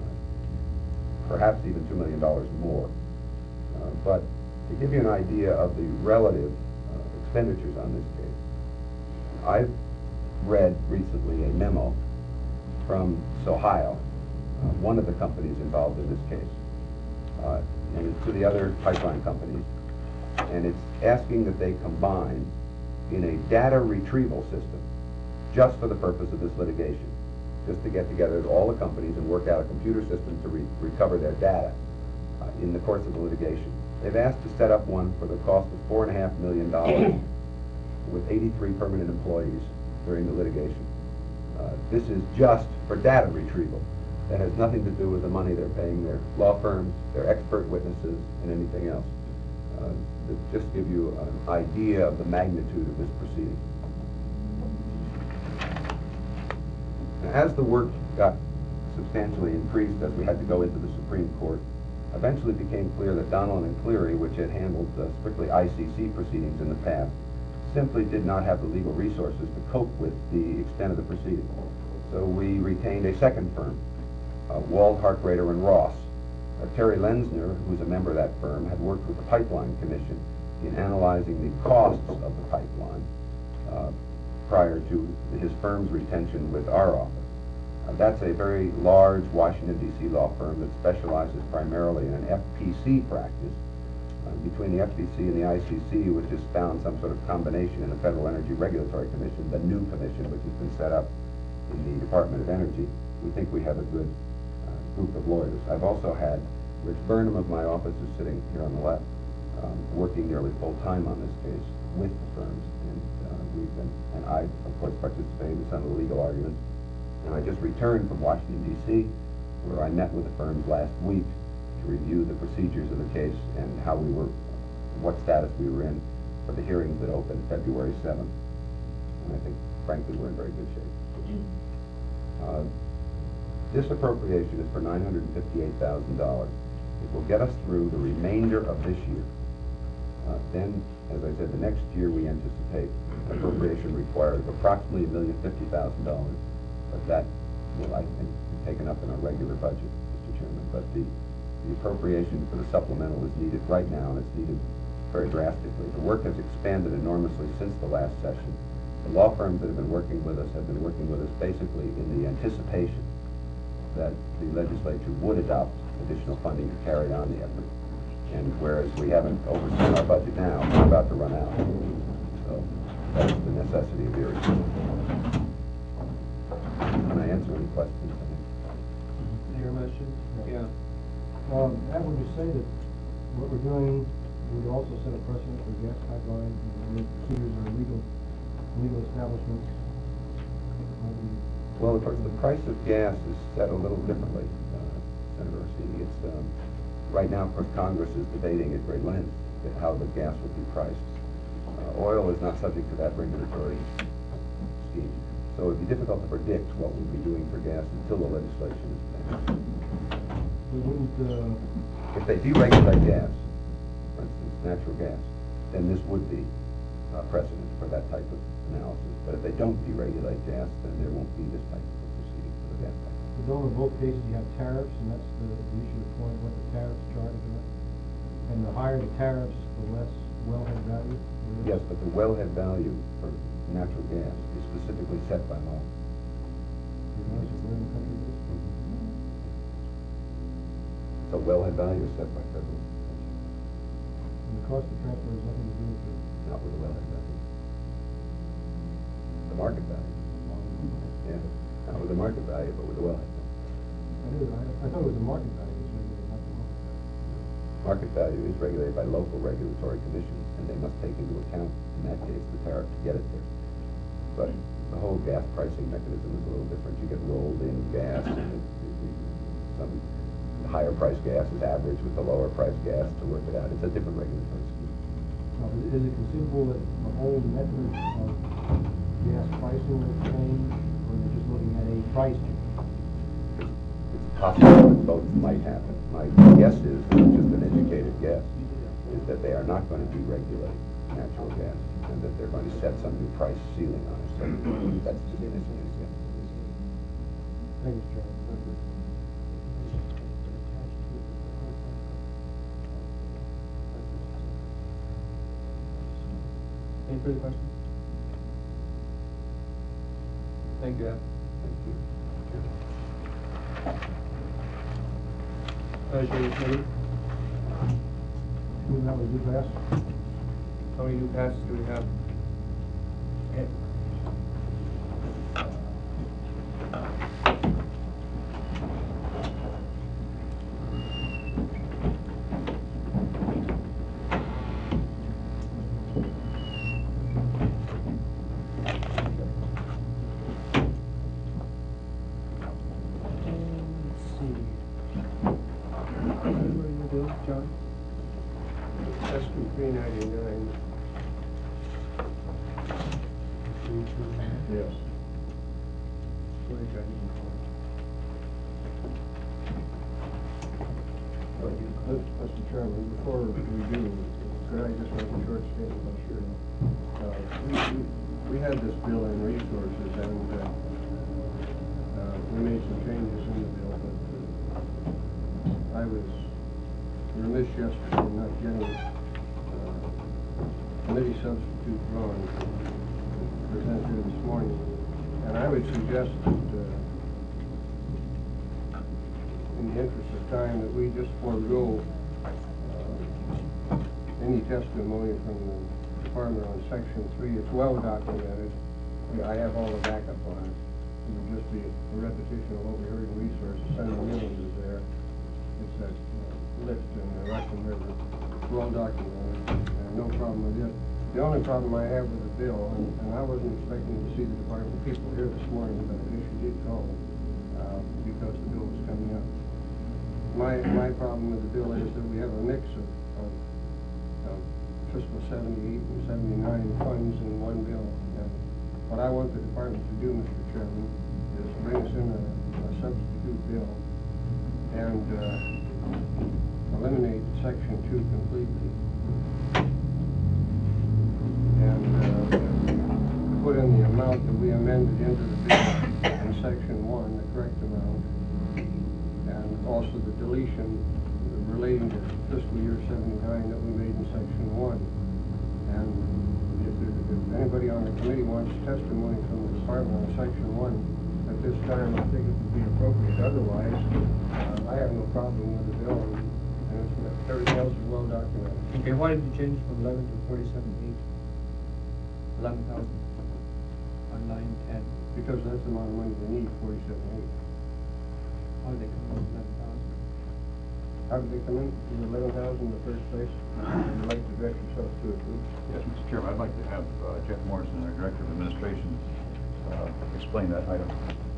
uh, perhaps even two million dollars more. Uh, but to give you an idea of the relative uh, expenditures on this case, I've read recently a memo from Sohio, uh, one of the companies involved in this case, uh, and it's to the other pipeline companies, and it's asking that they combine in a data retrieval system just for the purpose of this litigation, just to get together all the companies and work out a computer system to re recover their data uh, in the course of the litigation. They've asked to set up one for the cost of four and a half million dollars with eighty-three permanent employees during the litigation. Uh, this is just for data retrieval. That has nothing to do with the money they're paying their law firms, their expert witnesses, and anything else. Uh, to just give you an idea of the magnitude of this proceeding. Now, as the work got substantially increased as we had to go into the Supreme Court, eventually it became clear that Donnellan and Cleary, which had handled uh, strictly I C C proceedings in the past, simply did not have the legal resources to cope with the extent of the proceeding. So we retained a second firm, uh, Wald, Harkrader, and Ross. Uh, Terry Lenzner, who's a member of that firm, had worked with the Pipeline Commission in analyzing the costs of the pipeline uh, prior to his firm's retention with our office. Uh, that's a very large Washington, D C law firm that specializes primarily in an F P C practice. Uh, between the F P C and the I C C, which has found some sort of combination in the Federal Energy Regulatory Commission, the new commission which has been set up in the Department of Energy, we think we have a good group of lawyers. I've also had Rich Burnham of my office, who's sitting here on the left, um, working nearly full time on this case with the firms, and uh, we've been, and I, of course, participated in some of the legal arguments. And I just returned from Washington, D C, where I met with the firms last week to review the procedures of the case and how we were, what status we were in for the hearings that opened February seventh. And I think, frankly, we're in very good shape. Uh, This appropriation is for nine hundred fifty-eight thousand dollars. It will get us through the remainder of this year. Uh, then, as I said, the next year we anticipate an appropriation required of approximately a million fifty thousand dollars. But that will, I think, be taken up in our regular budget, Mister Chairman. But the, the appropriation for the supplemental is needed right now, and it's needed very drastically. The work has expanded enormously since the last session. The law firms that have been working with us have been working with us basically in the anticipation that the legislature would adopt additional funding to carry on the effort. And whereas we haven't overspent our budget now, we're about to run out. So that's the necessity of Erie. Can I answer any questions? Your motion? Yeah. Um, Pat, would you say that what we're doing would also set a precedent for gas pipeline and procedures or legal, legal establishments? Might be- Well, of course, the price of gas is set a little differently, uh, Senator Orsini. It's, um, right now, of course, Congress is debating at great length that how the gas will be priced. Uh, oil is not subject to that regulatory scheme. So it'd be difficult to predict what we'll be doing for gas until the legislation is passed. We wouldn't, uh, If they deregulate gas, for instance, natural gas, then this would be uh, precedent for that type of analysis. But if they don't deregulate gas, then there won't be this type of a proceeding for the gas pipeline. but though in both cases you have tariffs, and that's the, the issue of point, what the tariffs charge are. And the higher the tariffs, the less wellhead value. Yes, but the wellhead value for natural gas is specifically set by law. Regardless of where in the country it is. So wellhead value is set by federal, And the cost of transfer has nothing to do with it. not with the wellhead value. The market value. Yeah, not with the market value, but with the wellhead value. I knew, I, I thought it was the market value was regulated, not the market value. Market value is regulated by local regulatory commissions, and they must take into account, in that case, the tariff to get it there. But the whole gas pricing mechanism is a little different. You get rolled in gas, and it, it, it, some the higher priced gas is averaged with the lower priced gas to work it out. It's a different regulatory scheme. Now, is is it conceivable that the whole method of gas pricing will change, or you're just looking at a price change? It's possible that both might happen. My guess is, just an educated guess, is that they are not going to deregulate natural gas, and that they're going to set some new price ceiling on it. So that's just an educated guess. Thank you, Chairman. Any further questions? Thank you, Al. Thank you. Pleasure of the committee. Move that we do pass. How many new passes do we have? John? S B three ninety-nine. Yes. What is that? Mister Chairman, before we do, could I just make a short statement? I'm sure. Uh, we, we, we had this bill in resources, and uh, uh, we made some changes in the bill, but uh, I was remiss yesterday in not getting uh, committee substitute drawn presented here this morning, and I would suggest that uh, in the interest of time, that we just forego uh, any testimony from the department on section three. It's well documented. I have all the backup on it. It would just be a repetition of what we heard in resources. Senator Williams is there. It's that uh, lift in the Russian River. It's well documented, and no problem with it. The only problem I have with the bill, and, and I wasn't expecting to see the department people here this morning, but the issue did go uh, because the bill was coming up. My, my problem with the bill is that we have a mix of, of, of fiscal seventy-eight and seventy-nine funds in one bill. And what I want the department to do, Mister Chairman, is bring us in a, a substitute bill and uh, eliminate section two completely. And uh, put in the amount that we amended into the bill in section one, the correct amount. And also the deletion relating to fiscal year seventy-nine that we made in section one. And if, there, if anybody on the committee wants testimony from the department on section one, at this time I think it would be appropriate. Otherwise, uh, I have no problem with the bill, and, and management, everything else is well documented. Okay, why did you change from eleven to forty-seven eight? Eleven thousand on line ten. Because that's the amount of money they need, forty-seven eight. How did they come up with eleven thousand? How did they come in, in eleven thousand in the first place? Would you like to direct yourself to it, please? Yes, Mister Chairman, I'd like to have uh, Jeff Morrison, our Director of Administration, uh, explain that item.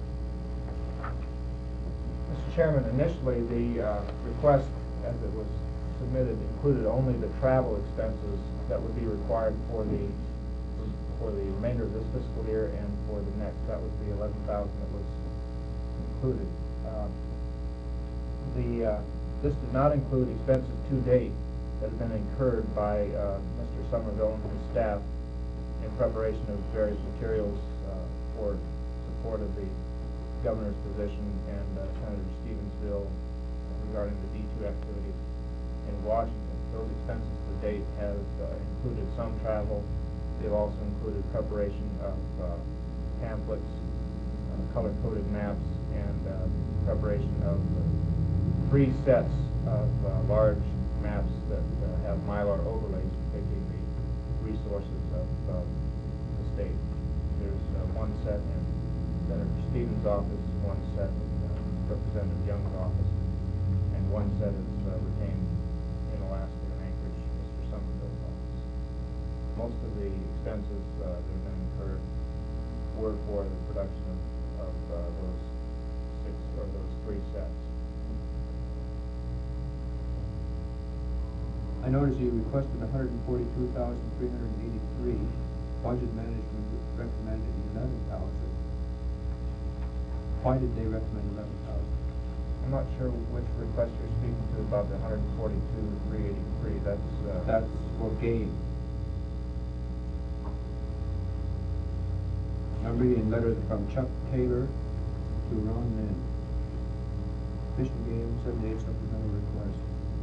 Mister Chairman, initially, the uh, request, as it was submitted, included only the travel expenses that would be required for the, for the remainder of this fiscal year and for the next. That was the eleven thousand that was included. Uh, The, uh, this did not include expenses to date that have been incurred by uh, Mister Somerville and his staff in preparation of various materials uh, for support of the governor's position and uh, Senator Stevens' bill regarding the D two activities in Washington. Those expenses to date have uh, included some travel. They've also included preparation of uh, pamphlets, uh, color-coded maps, and uh, preparation of uh, three sets of uh, large maps that uh, have Mylar overlays depicting the resources of uh, the state. There's uh, one set in Senator Stevens' office, one set in uh, Representative Young's office, and one set is uh, retained in Alaska and Anchorage, Mister Somerville's office. Most of the expenses uh, that have been incurred were for the production of, of uh, those six or those three sets. I noticed you requested one hundred forty-two thousand three hundred eighty-three. Budget management recommended eleven thousand. Why did they recommend eleven thousand? I'm not sure which request you're speaking to about the one hundred forty-two three eighty-three. That's uh, That's for game. I'm reading letters from Chuck Taylor to Ron Lynn. Fishing game, seventy-eight supplemental request.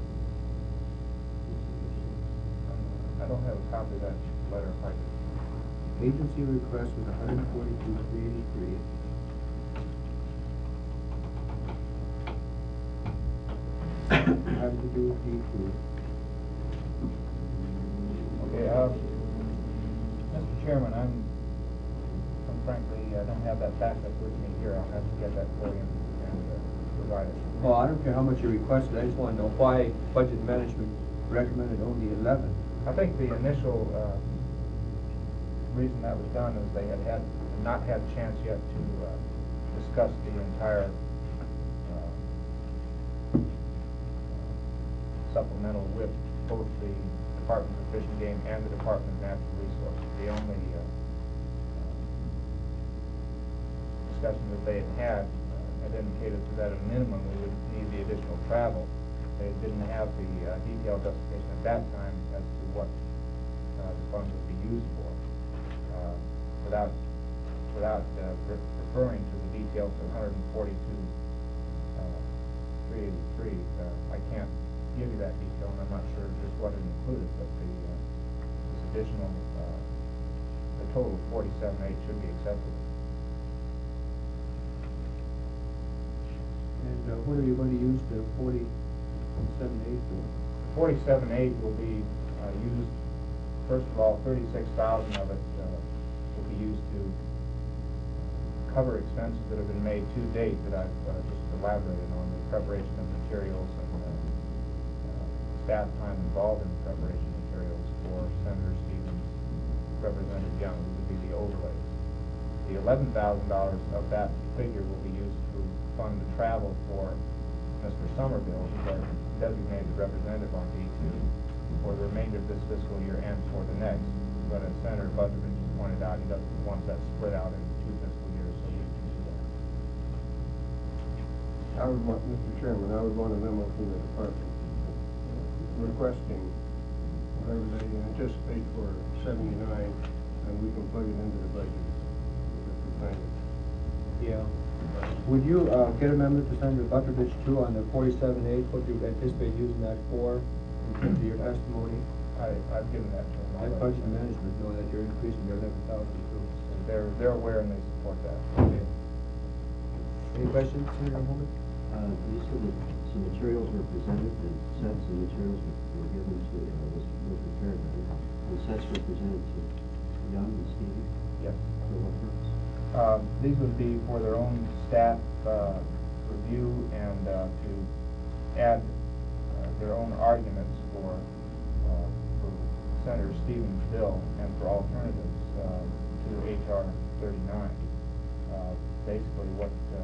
I don't have a copy of that letter if I could. Agency request was one hundred forty-two three eighty-three. Having to do with D two. Okay, uh, Mister Chairman, I'm, I'm frankly, I don't have that backup with me here. I'll have to get that for you and uh, provide it. Well, I don't care how much you requested, I just want to know why budget management recommended only eleven. I think the initial uh, reason that was done is they had had not had a chance yet to uh, discuss the entire uh, supplemental with both the Department of Fish and Game and the Department of Natural Resources. The only uh, discussion that they had had uh, had indicated to that at a minimum we would need the additional travel. They didn't have the uh, detailed justification at that time as to what uh, the funds would be used for. Uh, without without uh, re referring to the details of one hundred forty-two three eighty-three, uh, I can't give you that detail, and I'm not sure just what it included, but the uh, this additional uh, the total of forty-seven eight should be acceptable. And uh, what are you going to use the forty-seven eight for? forty-seven eight will be uh, used, first of all, thirty-six thousand of it uh, will be used to cover expenses that have been made to date that I've uh, just elaborated on, the preparation of materials and uh, uh, staff time involved in the preparation of materials for Senator Stevens, Representative Young, who would be the overlays. The eleven thousand dollars of that figure will be used to fund the travel for Mister Somerville, who's our designated representative on D two, for the remainder of this fiscal year and for the next. But as Senator Buttigieg just pointed out, he doesn't want that split out into two fiscal years, so we can do that. I would want, Mister Chairman, I would want a memo from the department requesting whatever they anticipate for seventy-nine, and we can plug it into the budget if we find it. Yeah. Would you uh, get amendment to Senator Buttigieg too on the forty-seven eight, what you anticipate using that for, in terms of your testimony? I, I've given that to them Let already. budget management know that you're increasing your eleven thousand too. They're, they're aware and they support that. Okay. Any questions, Senator Holman? Uh, you said that some materials were presented, and sets and materials were were given to, uh, was were prepared, rather, and sets were presented to Young and Stevie. Yes. For what purpose? Um, These would be for their own staff uh, review and uh, to add uh, their own arguments for, uh, for Senator Stevens' bill and for alternatives uh, to H R thirty-nine. Uh, Basically, what uh,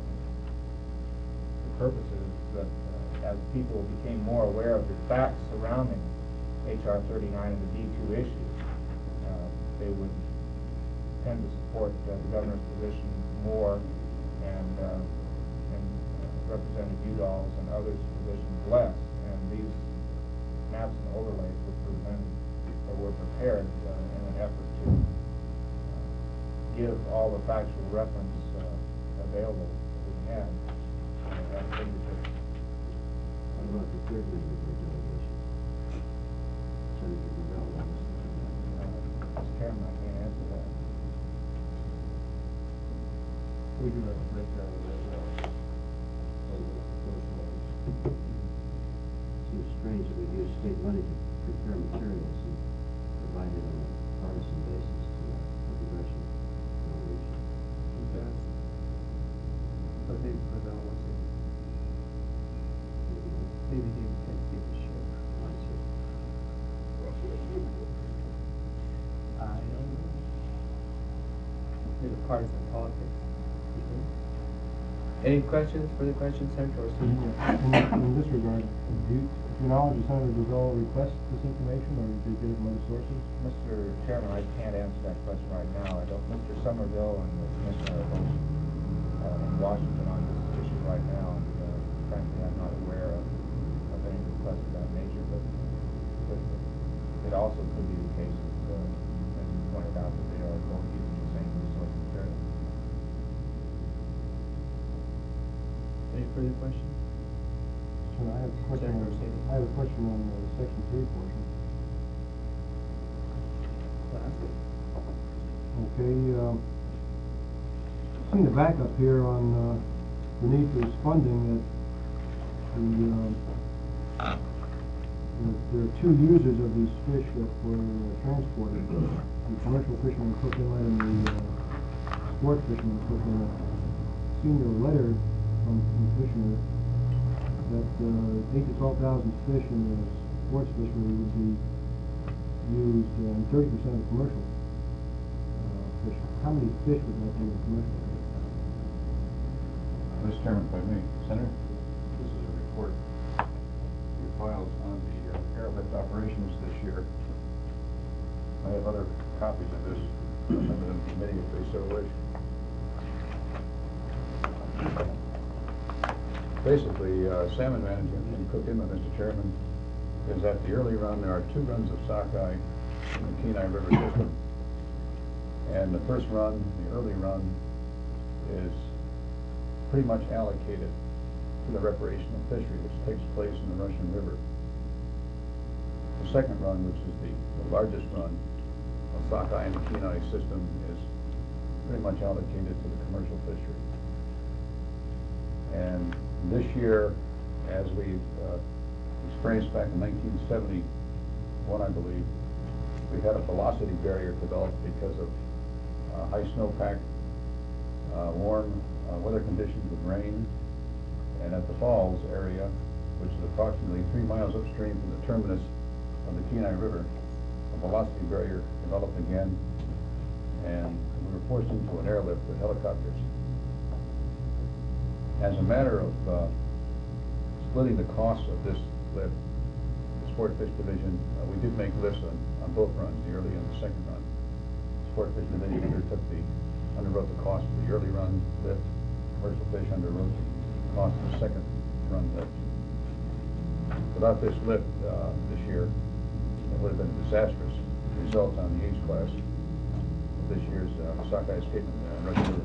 the purpose is that uh, as people became more aware of the facts surrounding H R thirty-nine and the D two issue, uh, they would tend to support uh, the governor's position more, and uh, and uh, Representative Udall's and others' positions less. And these maps and overlays were presented or were prepared uh, in an effort to uh, give all the factual reference uh, available that we had uh, at fingertips. What about the third member of the delegation? Senator Gravel. Uh, Mister Chairman, I can't answer that. We do have a breakdown of that now. On the proposed ones. Seems strange that we use state money to prepare materials and provide it on a partisan basis to a congressional delegation. But they put on what's it? Maybe they can't give a shit. I see. I don't know. Maybe partisan politics. Any questions, further questions, Senator Orsi? In, in this regard, do you, to your knowledge, does Senator Gravel request this information, or did you get it from other sources? Mister Chairman, I can't answer that question right now. I don't, Mister Somerville and the Commissioner are both uh, in Washington on this issue right now, and uh, frankly, I'm not aware of, of any request of that nature, but, but it also could be the case, uh, as you pointed out, that they are both using the same resource material. Any further questions? So I have a question, Senator on- Orsi. I have a question on the section three portion. Okay, um, seeing the backup here on, uh, the need for this funding, that the, um, that there are two users of these fish that were uh, transported, the commercial fishermen Cook Inlet and the, uh, sport fishermen Cook Inlet. Seen your letter from, from the Commissioner that, uh, eight to twelve thousand fish in the sports fishery would be used, uh, and thirty percent of the commercial, uh, fish. How many fish would that be in the commercial? Mister Chairman, if I may, Senator, this is a report you filed on the uh, airlift operations this year. I have other copies of this, some of them committee if they so wish. Basically, uh, salmon management in Cook Inlet, Mister Chairman, is at the early run. There are two runs of sockeye in the Kenai River system. And the first run, the early run, is pretty much allocated to the recreational fishery, which takes place in the Russian River. The second run, which is the, the largest run of sockeye in the Kenai system, is pretty much allocated to the commercial fishery. And this year, as we uh, experienced back in nineteen seventy-one, I believe, we had a velocity barrier developed because of uh, high snowpack, uh, warm uh, weather conditions with rain, and at the falls area, which is approximately three miles upstream from the terminus of the Kenai River, a velocity barrier developed again, and we were forced into an airlift with helicopters. As a matter of uh, splitting the costs of this lift, the Sport Fish Division, uh, we did make lifts on, on both runs, the early and the second run. The Sport Fish Division undertook the, underwrote the cost of the early run lift. Commercial Fish underwrote the cost of the second run lift. Without this lift uh, this year, it would have been a disastrous result on the age class of this year's uh, sockeye escapement uh, Russian River.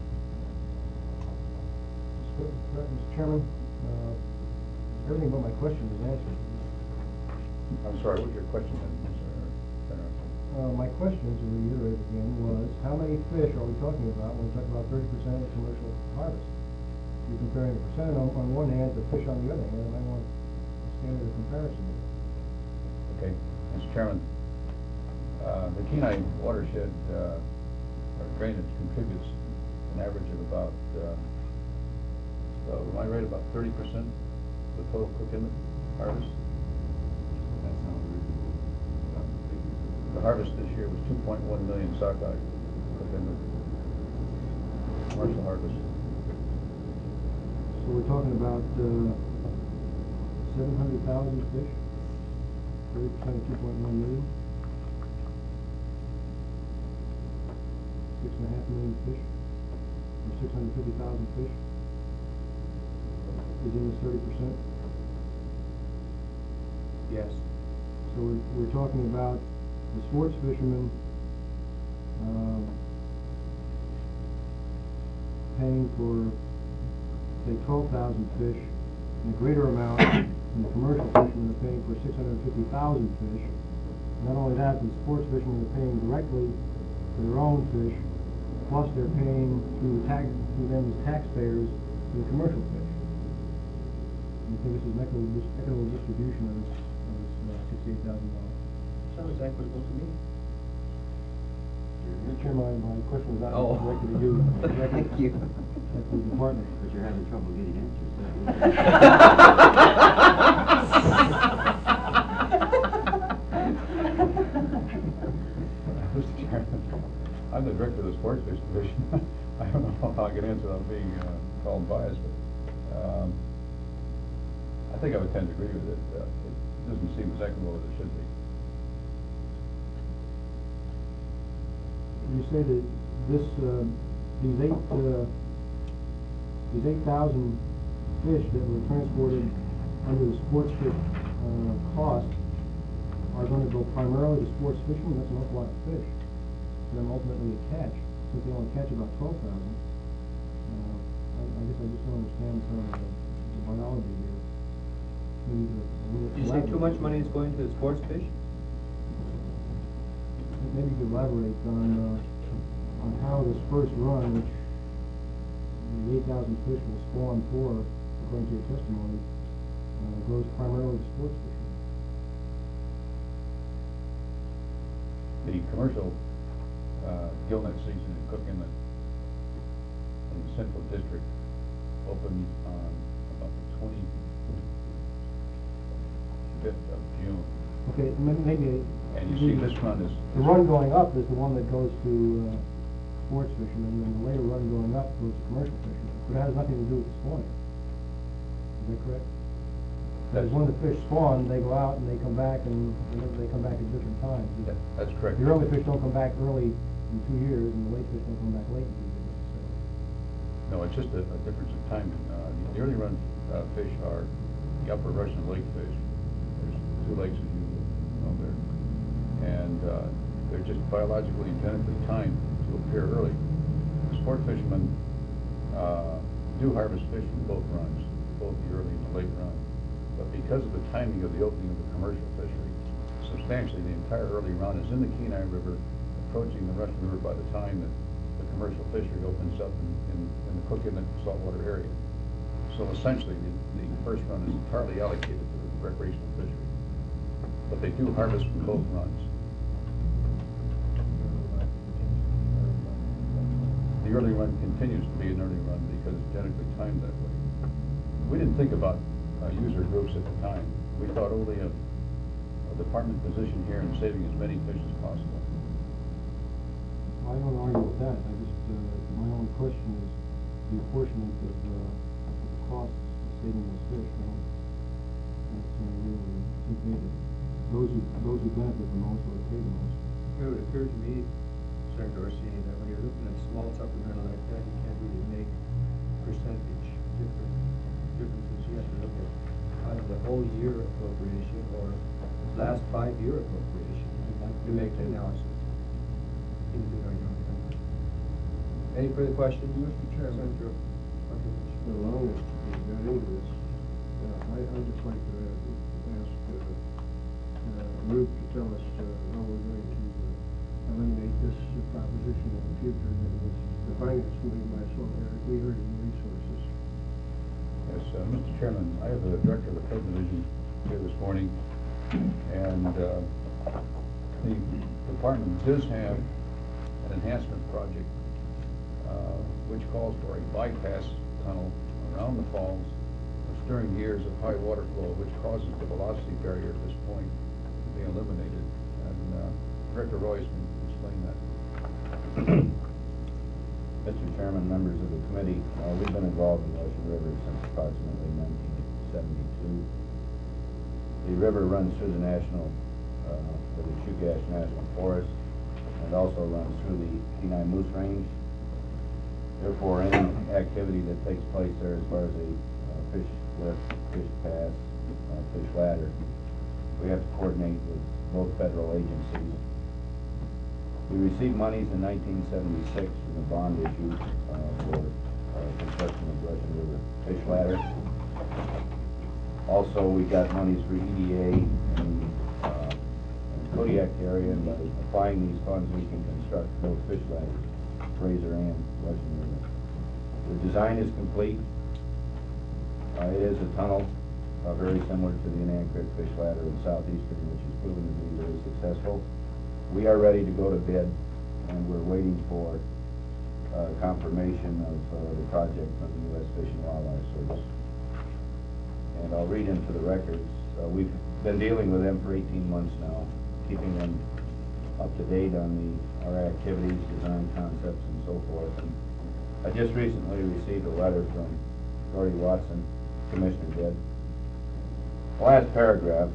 Mister Chairman, uh, everything but my question is answered. I'm sorry, what was your question then, Mister Senator? Uh, my question, to reiterate again, was how many fish are we talking about when we talk about thirty percent of the commercial harvest? you're comparing a percent on, on one hand to fish on the other hand, and I want a standard of comparison. Okay, Mister Chairman, uh, the Kenai watershed, uh, or drainage contributes an average of about, uh, uh, am I right, about thirty percent of the total Cook Inlet harvest? That sounds reasonable. The harvest this year was two point one million sockeye Cook Inlet commercial harvest. So we're talking about, uh, seven hundred thousand fish, thirty percent of two point one million. Six and a half million fish, or six hundred fifty thousand fish, is in this thirty percent. Yes. So we're, we're talking about the sports fishermen, um, paying for, say, twelve thousand fish, and a greater amount than the commercial fishermen are paying for six hundred fifty thousand fish. Not only that, the sports fishermen are paying directly for their own fish, plus they're paying through tax, through them as taxpayers for the commercial fish. You think this is an equitable, dis- equitable distribution of this, of this uh, sixty-eight thousand dollars? Sounds equitable to me. Mister Chairman, my question was not Oh. directed to you. Thank you. That's the department. But you're having trouble getting answers. Mister Chairman, I'm the director of the sports fish division. I don't know how I can answer without being uh, called biased, but um, I think I would tend to agree with it. Uh, it doesn't seem as equitable as it should be. You say that this, uh, these eight, uh, these eight thousand fish that were transported under the sports fish, uh, cost are gonna go primarily to sports fishermen. That's an awful lot of fish. For them ultimately to catch, since they only catch about twelve thousand. Uh, I, I guess I just don't understand some of the, the biology here. Maybe the, You say too much money is going to the sports fish? Maybe you could elaborate on, uh, on how this first run, which the eight thousand fish will spawn for, according to your testimony, uh, goes primarily to sports fishing. The commercial uh, gillnet season in Cook Inlet in the Central District opens on about the twenty-fifth of June. Okay, m- maybe. And you see this run is... The run going up is the one that goes to, uh, sports fishermen, and then the later run going up goes to commercial fishermen. But it has nothing to do with the spawning. Is that correct? Because when the fish spawn, they go out and they come back, and and they come back at different times. Yeah, that's correct. The early fish don't come back early in two years, and the late fish don't come back late in two years necessarily. No, it's just a, a difference of timing. Uh, the early run uh, fish are the upper Russian lake fish. There's two lakes, as you know there. And uh, they're just biologically and genetically timed to appear early. The sport fishermen uh, do harvest fish from both runs, both the early and the late run. But because of the timing of the opening of the commercial fishery, substantially the entire early run is in the Kenai River, approaching the Russian River by the time that the commercial fishery opens up in, in, in the Cook Inlet saltwater area. So essentially, the, the first run is entirely allocated to the recreational fishery. But they do harvest from both runs. The early run continues to be an early run because it's genetically timed that way. We didn't think about uh, user groups at the time. We thought only of a department position here in saving as many fish as possible. I don't argue with that. I just, uh, my only question is the apportionment of, uh, of the costs of saving those fish. I don't, that's, uh, really, seems to me that those who, those who benefit the most will pay the most. It would occur to me, Senator Dorsey, that when you're looking at small supplemental like that, you can't really make percentage different differences. You have to look at either the whole year appropriation or last five-year appropriation to make the analysis. Any further questions? Mister Chairman, Senator? the longest we got into this, uh, I, I'd just like to uh, ask, uh, uh, Ruth to tell us, uh, how we're going to uh, eliminate this uh, proposition in the future that was, the finance committee by so, uh, we heard in resources. Yes, uh, Mister Chairman, I have the Director of the Flood Division here this morning, and uh, the department does have an enhancement project uh, which calls for a bypass tunnel around the falls, which during years of high water flow, which causes the velocity barrier at this point to be eliminated. And uh, Director Royce can explain that. Mister Chairman, members of the committee, uh, we've been involved in the Russian River since approximately nineteen seventy-two. The river runs through the national, uh, the Chugach National Forest, and also runs through the Kenai Moose Range. Therefore, any activity that takes place there as far as a uh, fish lift, fish pass, uh, fish ladder, we have to coordinate with both federal agencies. We received monies in nineteen seventy-six from a bond issue uh, for uh, construction of Russian River fish ladder. Also, we got monies for E D A in the uh, in Kodiak area, and by applying these funds, we can construct both fish ladders, Fraser and Russian River. The design is complete. Uh, it is a tunnel, uh, very similar to the Annan Creek fish ladder in Southeastern, which has proven to be very successful. We are ready to go to bid, and we're waiting for uh, confirmation of uh, the project from the U S Fish and Wildlife Service. And I'll read into the records. Uh, we've been dealing with them for eighteen months now, keeping them up to date on the our activities, design concepts, and so forth. And I just recently received a letter from Gordy Watson, Commissioner did. The last paragraph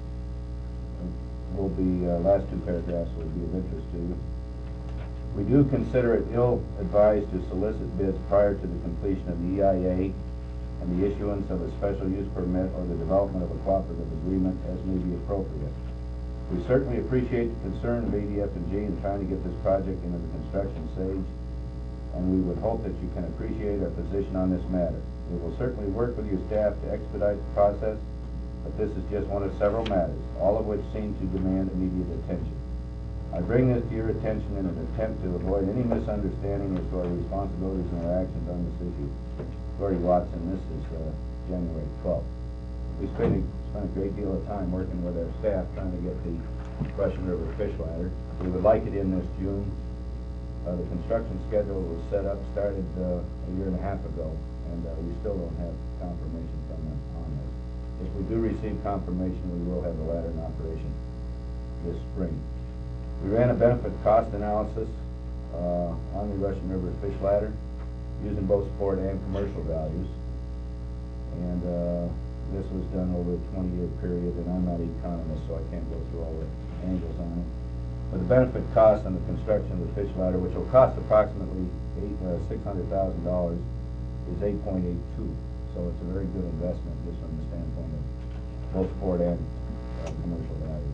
will be, uh, last two paragraphs will be of interest to you. We do consider it ill-advised to solicit bids prior to the completion of the E I A and the issuance of a special use permit or the development of a cooperative agreement as may be appropriate. We certainly appreciate the concern of A D F and G in trying to get this project into the construction stage, and we would hope that you can appreciate our position on this matter. We will certainly work with your staff to expedite the process, but this is just one of several matters, all of which seem to demand immediate attention. I bring this to your attention in an attempt to avoid any misunderstanding as to our responsibilities and our actions on this issue. Gordy Watson, this is uh, January twelfth. We spent a, spent a great deal of time working with our staff trying to get the Russian River fish ladder. We would like it in this June. Uh, the construction schedule was set up, started uh, a year and a half ago, and uh, we still don't have confirmation from them on this. If we do receive confirmation, we will have the ladder in operation this spring. We ran a benefit cost analysis uh, on the Russian River fish ladder, using both sport and commercial values. And uh, this was done over a twenty-year period, and I'm not an economist, so I can't go through all the angles on it. But the benefit cost on the construction of the fish ladder, which will cost approximately eight, uh, six hundred thousand dollars, is eight point eight two. So it's a very good investment, just from the standpoint of both sport and uh, commercial value.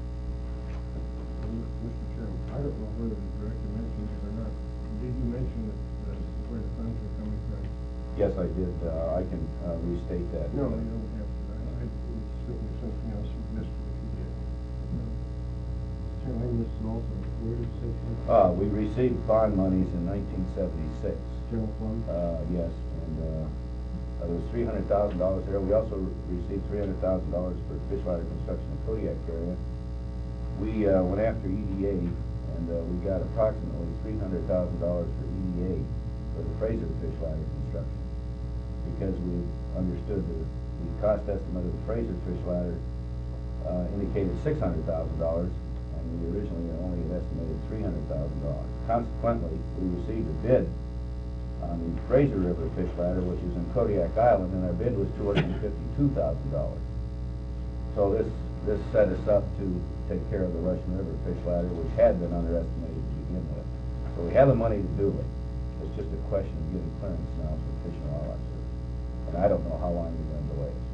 Mister Chairman, I don't know whether the director mentioned it or not. Did you mention that, uh, where the funds are coming from? Yes, I did. Uh, I can uh, restate that. No, you don't have to. I, I was thinking of something else you missed if you did. Chairman, I missed it also. Where did you say from? Uh, we received bond monies in nineteen seventy-six. General fund? Uh, yes, and, uh, uh, there was three hundred thousand dollars there. We also re received three hundred thousand dollars for fish ladder construction in Kodiak area. We, uh, went after E D A, and, uh, we got approximately three hundred thousand dollars for E D A for the Fraser fish ladder construction, because we understood the, the cost estimate of the Fraser fish ladder, uh, indicated six hundred thousand dollars, and we originally only had estimated three hundred thousand dollars. Consequently, we received a bid on the Fraser River fish ladder, which is in Kodiak Island, and our bid was two hundred fifty-two thousand dollars. So this, this set us up to take care of the Russian River fish ladder, which had been underestimated to begin with. So we have the money to do it. It's just a question of getting clearance now from Fish and Wildlife Service. And I don't know how long we're going to delay it.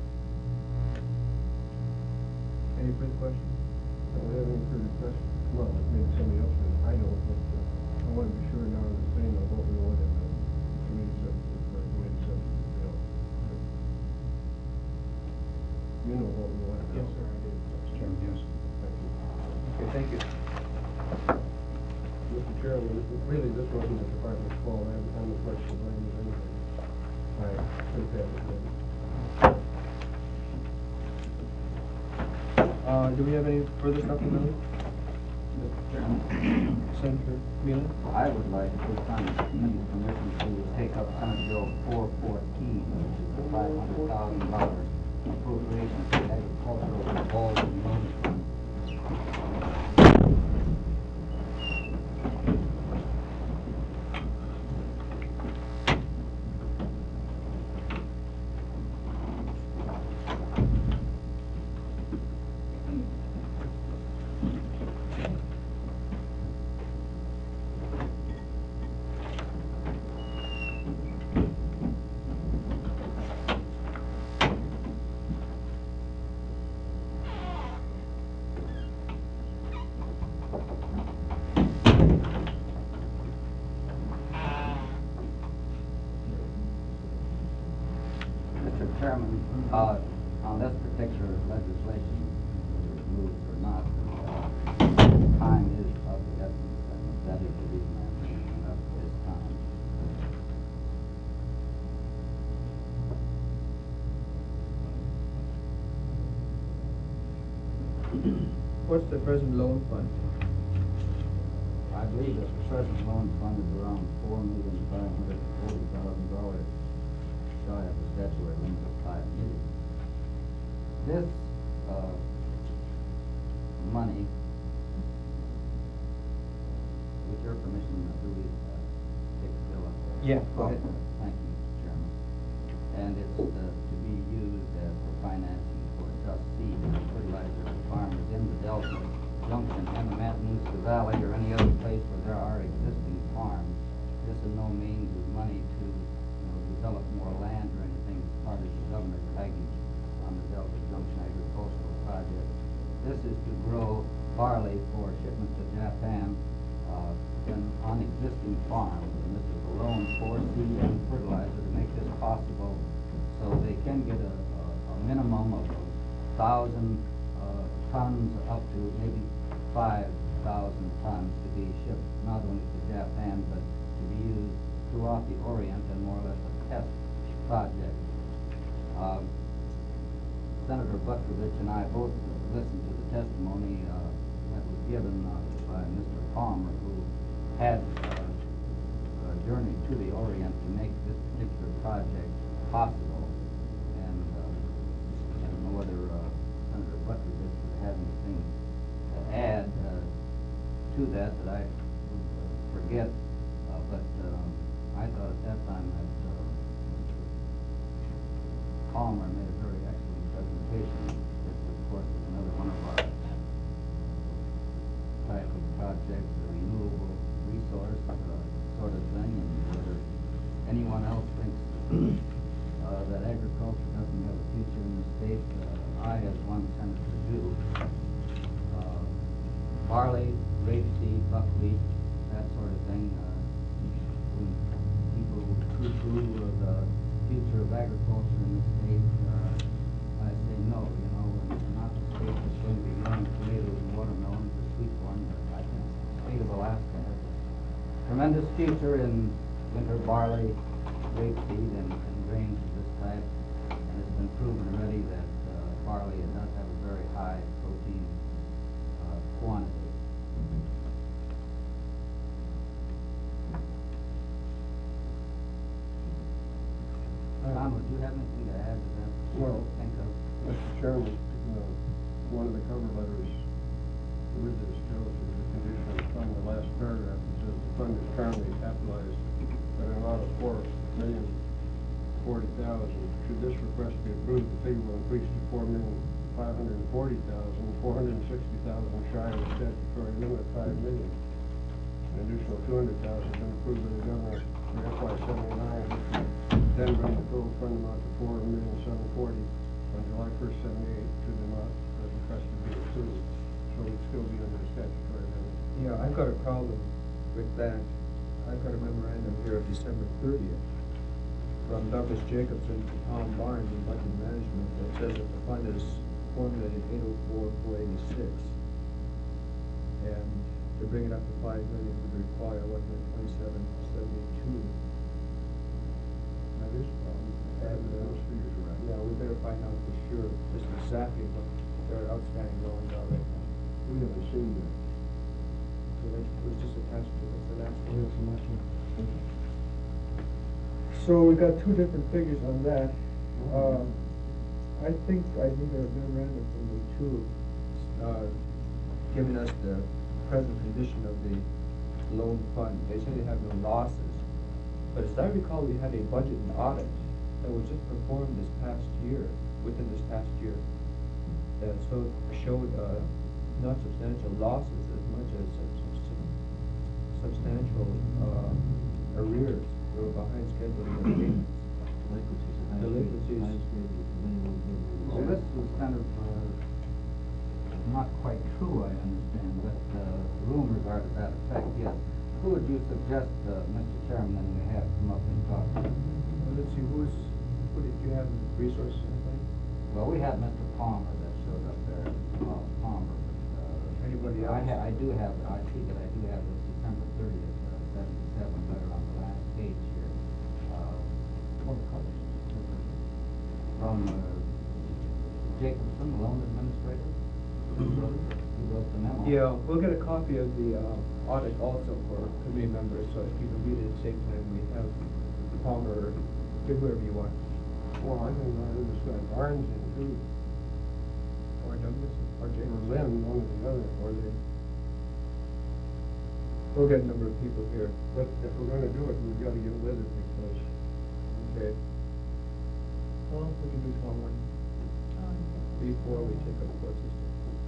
Any further questions? I don't have any further questions. Well, maybe somebody else does. I don't, but uh, I want to be sure now that the same of what we want in the committee subject, or committee subject bill. You know what we want. Yes, sir, I did. Mister Chairman, yes. Thank you. Okay, thank you. Mister Chairman, really, this wasn't the department's fault. I have a question, ladies, anyway. I think that was good. Uh, do we have any further supplementary? Senator Wheeler? I would like this time the committee's permission to take up Senate Bill four fourteen, which is the five hundred thousand dollars appropriation for the agricultural revolving loan fund. Mister Chairman, uh, on this particular legislation, whether it moves or not, uh, time is of the essence, and that is the reason I'm bringing it up this time. What's the present loan fund? I believe that the present loan fund is around four million five hundred and forty thousand dollars shy of the statutory limit of five million. This, uh, money, with your permission, uh, do we, uh, take the bill up? Yeah, go ahead. Thank you, Mister Chairman. And it's, uh, to be used as for financing for just seed and fertilizer for farmers in the Delta, Junction, and the Matanuska Valley, or any other place where there are existing farms. This in no means is money to, you know, develop more land or anything as part of the governor's package on the Delta Junction agricultural project. This is to grow barley for shipment to Japan, uh, in, on existing farms. And this is a loan for seed and fertilizer to make this possible, so they can get a, a, a minimum of a thousand uh, tons up to maybe five thousand tons to be shipped not only to Japan but to be used throughout the Orient and more or less a test project. Uh, Senator Butrovich and I both listened to the testimony uh, that was given uh, by Mister Palmer, who had uh, journeyed to the Orient to make this particular project possible. And uh, I don't know whether uh, Senator Butrovich would have anything to add uh, to that that I would uh, forget, uh, but um, I thought at that time that uh, Mister Palmer made a very excellent presentation. This, of course, is another one of our type of projects, a renewable resource uh, sort of thing, and whether anyone else thinks uh, that agriculture doesn't have a future in the state, uh, I, as one senator, do. Uh, barley, rapeseed, buckwheat, that sort of thing. Uh, when people poo-poo the future of agriculture in the state, uh, I say no. You know, we're not the state that's going to be growing tomatoes and watermelons or sweet corn, but I think the state of Alaska has a tremendous future in winter barley, rapeseed, and, and grains of this type. And it's been proven already that uh, barley does have a very high protein uh, quantity. John, would you have anything to add to that? Well, think of? Mister Chairman, you know, one of the cover letters with this bill is the condition of the fund. The last paragraph, it says the fund is currently capitalized at an amount of four million forty thousand. Should this request be approved, the figure will increase to four million five hundred and forty thousand, four hundred and sixty thousand shy of the statutory limit of five million. An additional two hundred thousand has been approved by the governor for F Y seventy-nine, which would then bring the total fund amount to four million seven forty on July first seventy-eight, should the amount uh, requested be approved. So we'd still be under the statutory limit. Yeah, I've got a problem with that. I've got a memorandum here of December thirtieth from Douglas Jacobson to Tom Barnes in Budget Management that says that the fund is four million eight oh four four eighty-six. And to bring it up to five million would require one million twenty-seven seventy-two. That is a problem. And, uh, Those figures are right. yeah, we better find out for sure, just exactly what their outstanding loans are right now. We haven't seen that. So it was just attached to the last one. So we got two different figures on that. Um, I think I need a memorandum from the two, uh, giving us the present condition of the loan fund. They say they have no losses. But as I recall, we had a budget and audit that was just performed this past year, within this past year. That so showed, uh, not substantial losses as much as sub- sub- substantial, uh, arrears. We were behind schedule in the payments. Delinquencies are high. Delinquencies. Highest rate of anyone given. So this was kind of, uh, not quite true, I understand, but, uh, rumors are to that effect, yes. Who would you suggest, uh, Mister Chairman, that we have come up and talk to? Well, let's see, who's, who did you have in resources, anybody? Well, we had Mister Palmer that showed up there, uh, Palmer, but, uh. Anybody I else? ha- I do have, I see that I do have this December thirtieth, uh, seventy-seven letter on the last page here. Uh, From, uh, Jacobson, loan administrator. He wrote he wrote the memo. Yeah, we'll get a copy of the, uh, audit also for committee members, so if you can read it at the same time, we have Palmer, get whoever you want. Well, I think I understand Barnes in too, Or Douglas, or or James. Lynn, one or the other. Or they. We'll get a number of people here. But if we're gonna do it, we've gotta get with it because Okay. Well, we can do tomorrow morning, before we take up the court system.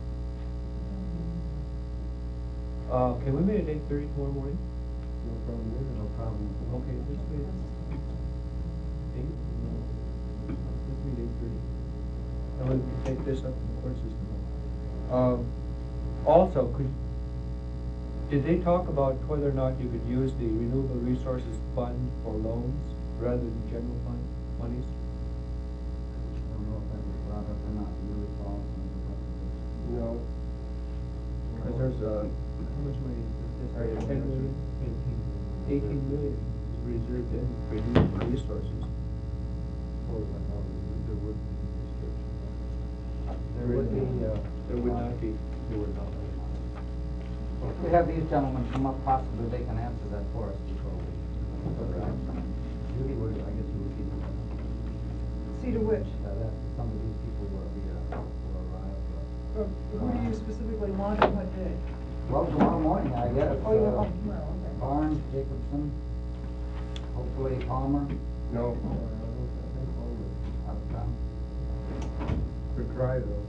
Uh, can we meet at eight thirty tomorrow morning? no problem there. No problem. Okay, let's meet at eight, no, let's meet eight thirty. And we can take this up in the court system. Um, also, could, did they talk about whether or not you could use the Renewable Resources Fund for loans rather than general fund monies? I don't know if that was brought up or not, do you recall? No. Because there's, uh, how much money is this, area, ten million? Eighteen million is reserved in renewable resources. Or I thought there would be restriction. There would be, uh, there would not be. There would not be. If we have these gentlemen come up, possibly they can answer that for us before we put our action. Judy, would, I guess you would be the, See to which? uh, that, some of these people will be, uh, will arrive. uh, Or who do you specifically want and what day? Well, tomorrow morning, I guess. Oh, yeah, uh, oh, tomorrow, okay. Barnes, Jacobson, hopefully Palmer, No. I don't think Palmer. out of town. Good try though.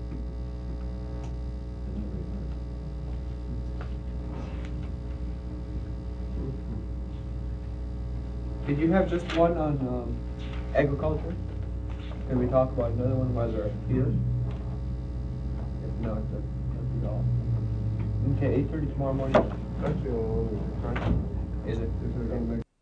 Did you have just one on, um, agriculture? Can we talk about another one while they're here? If not, that- that'd be all. Okay, eight thirty tomorrow morning, That's the only one we're trying. is it? Is it gonna make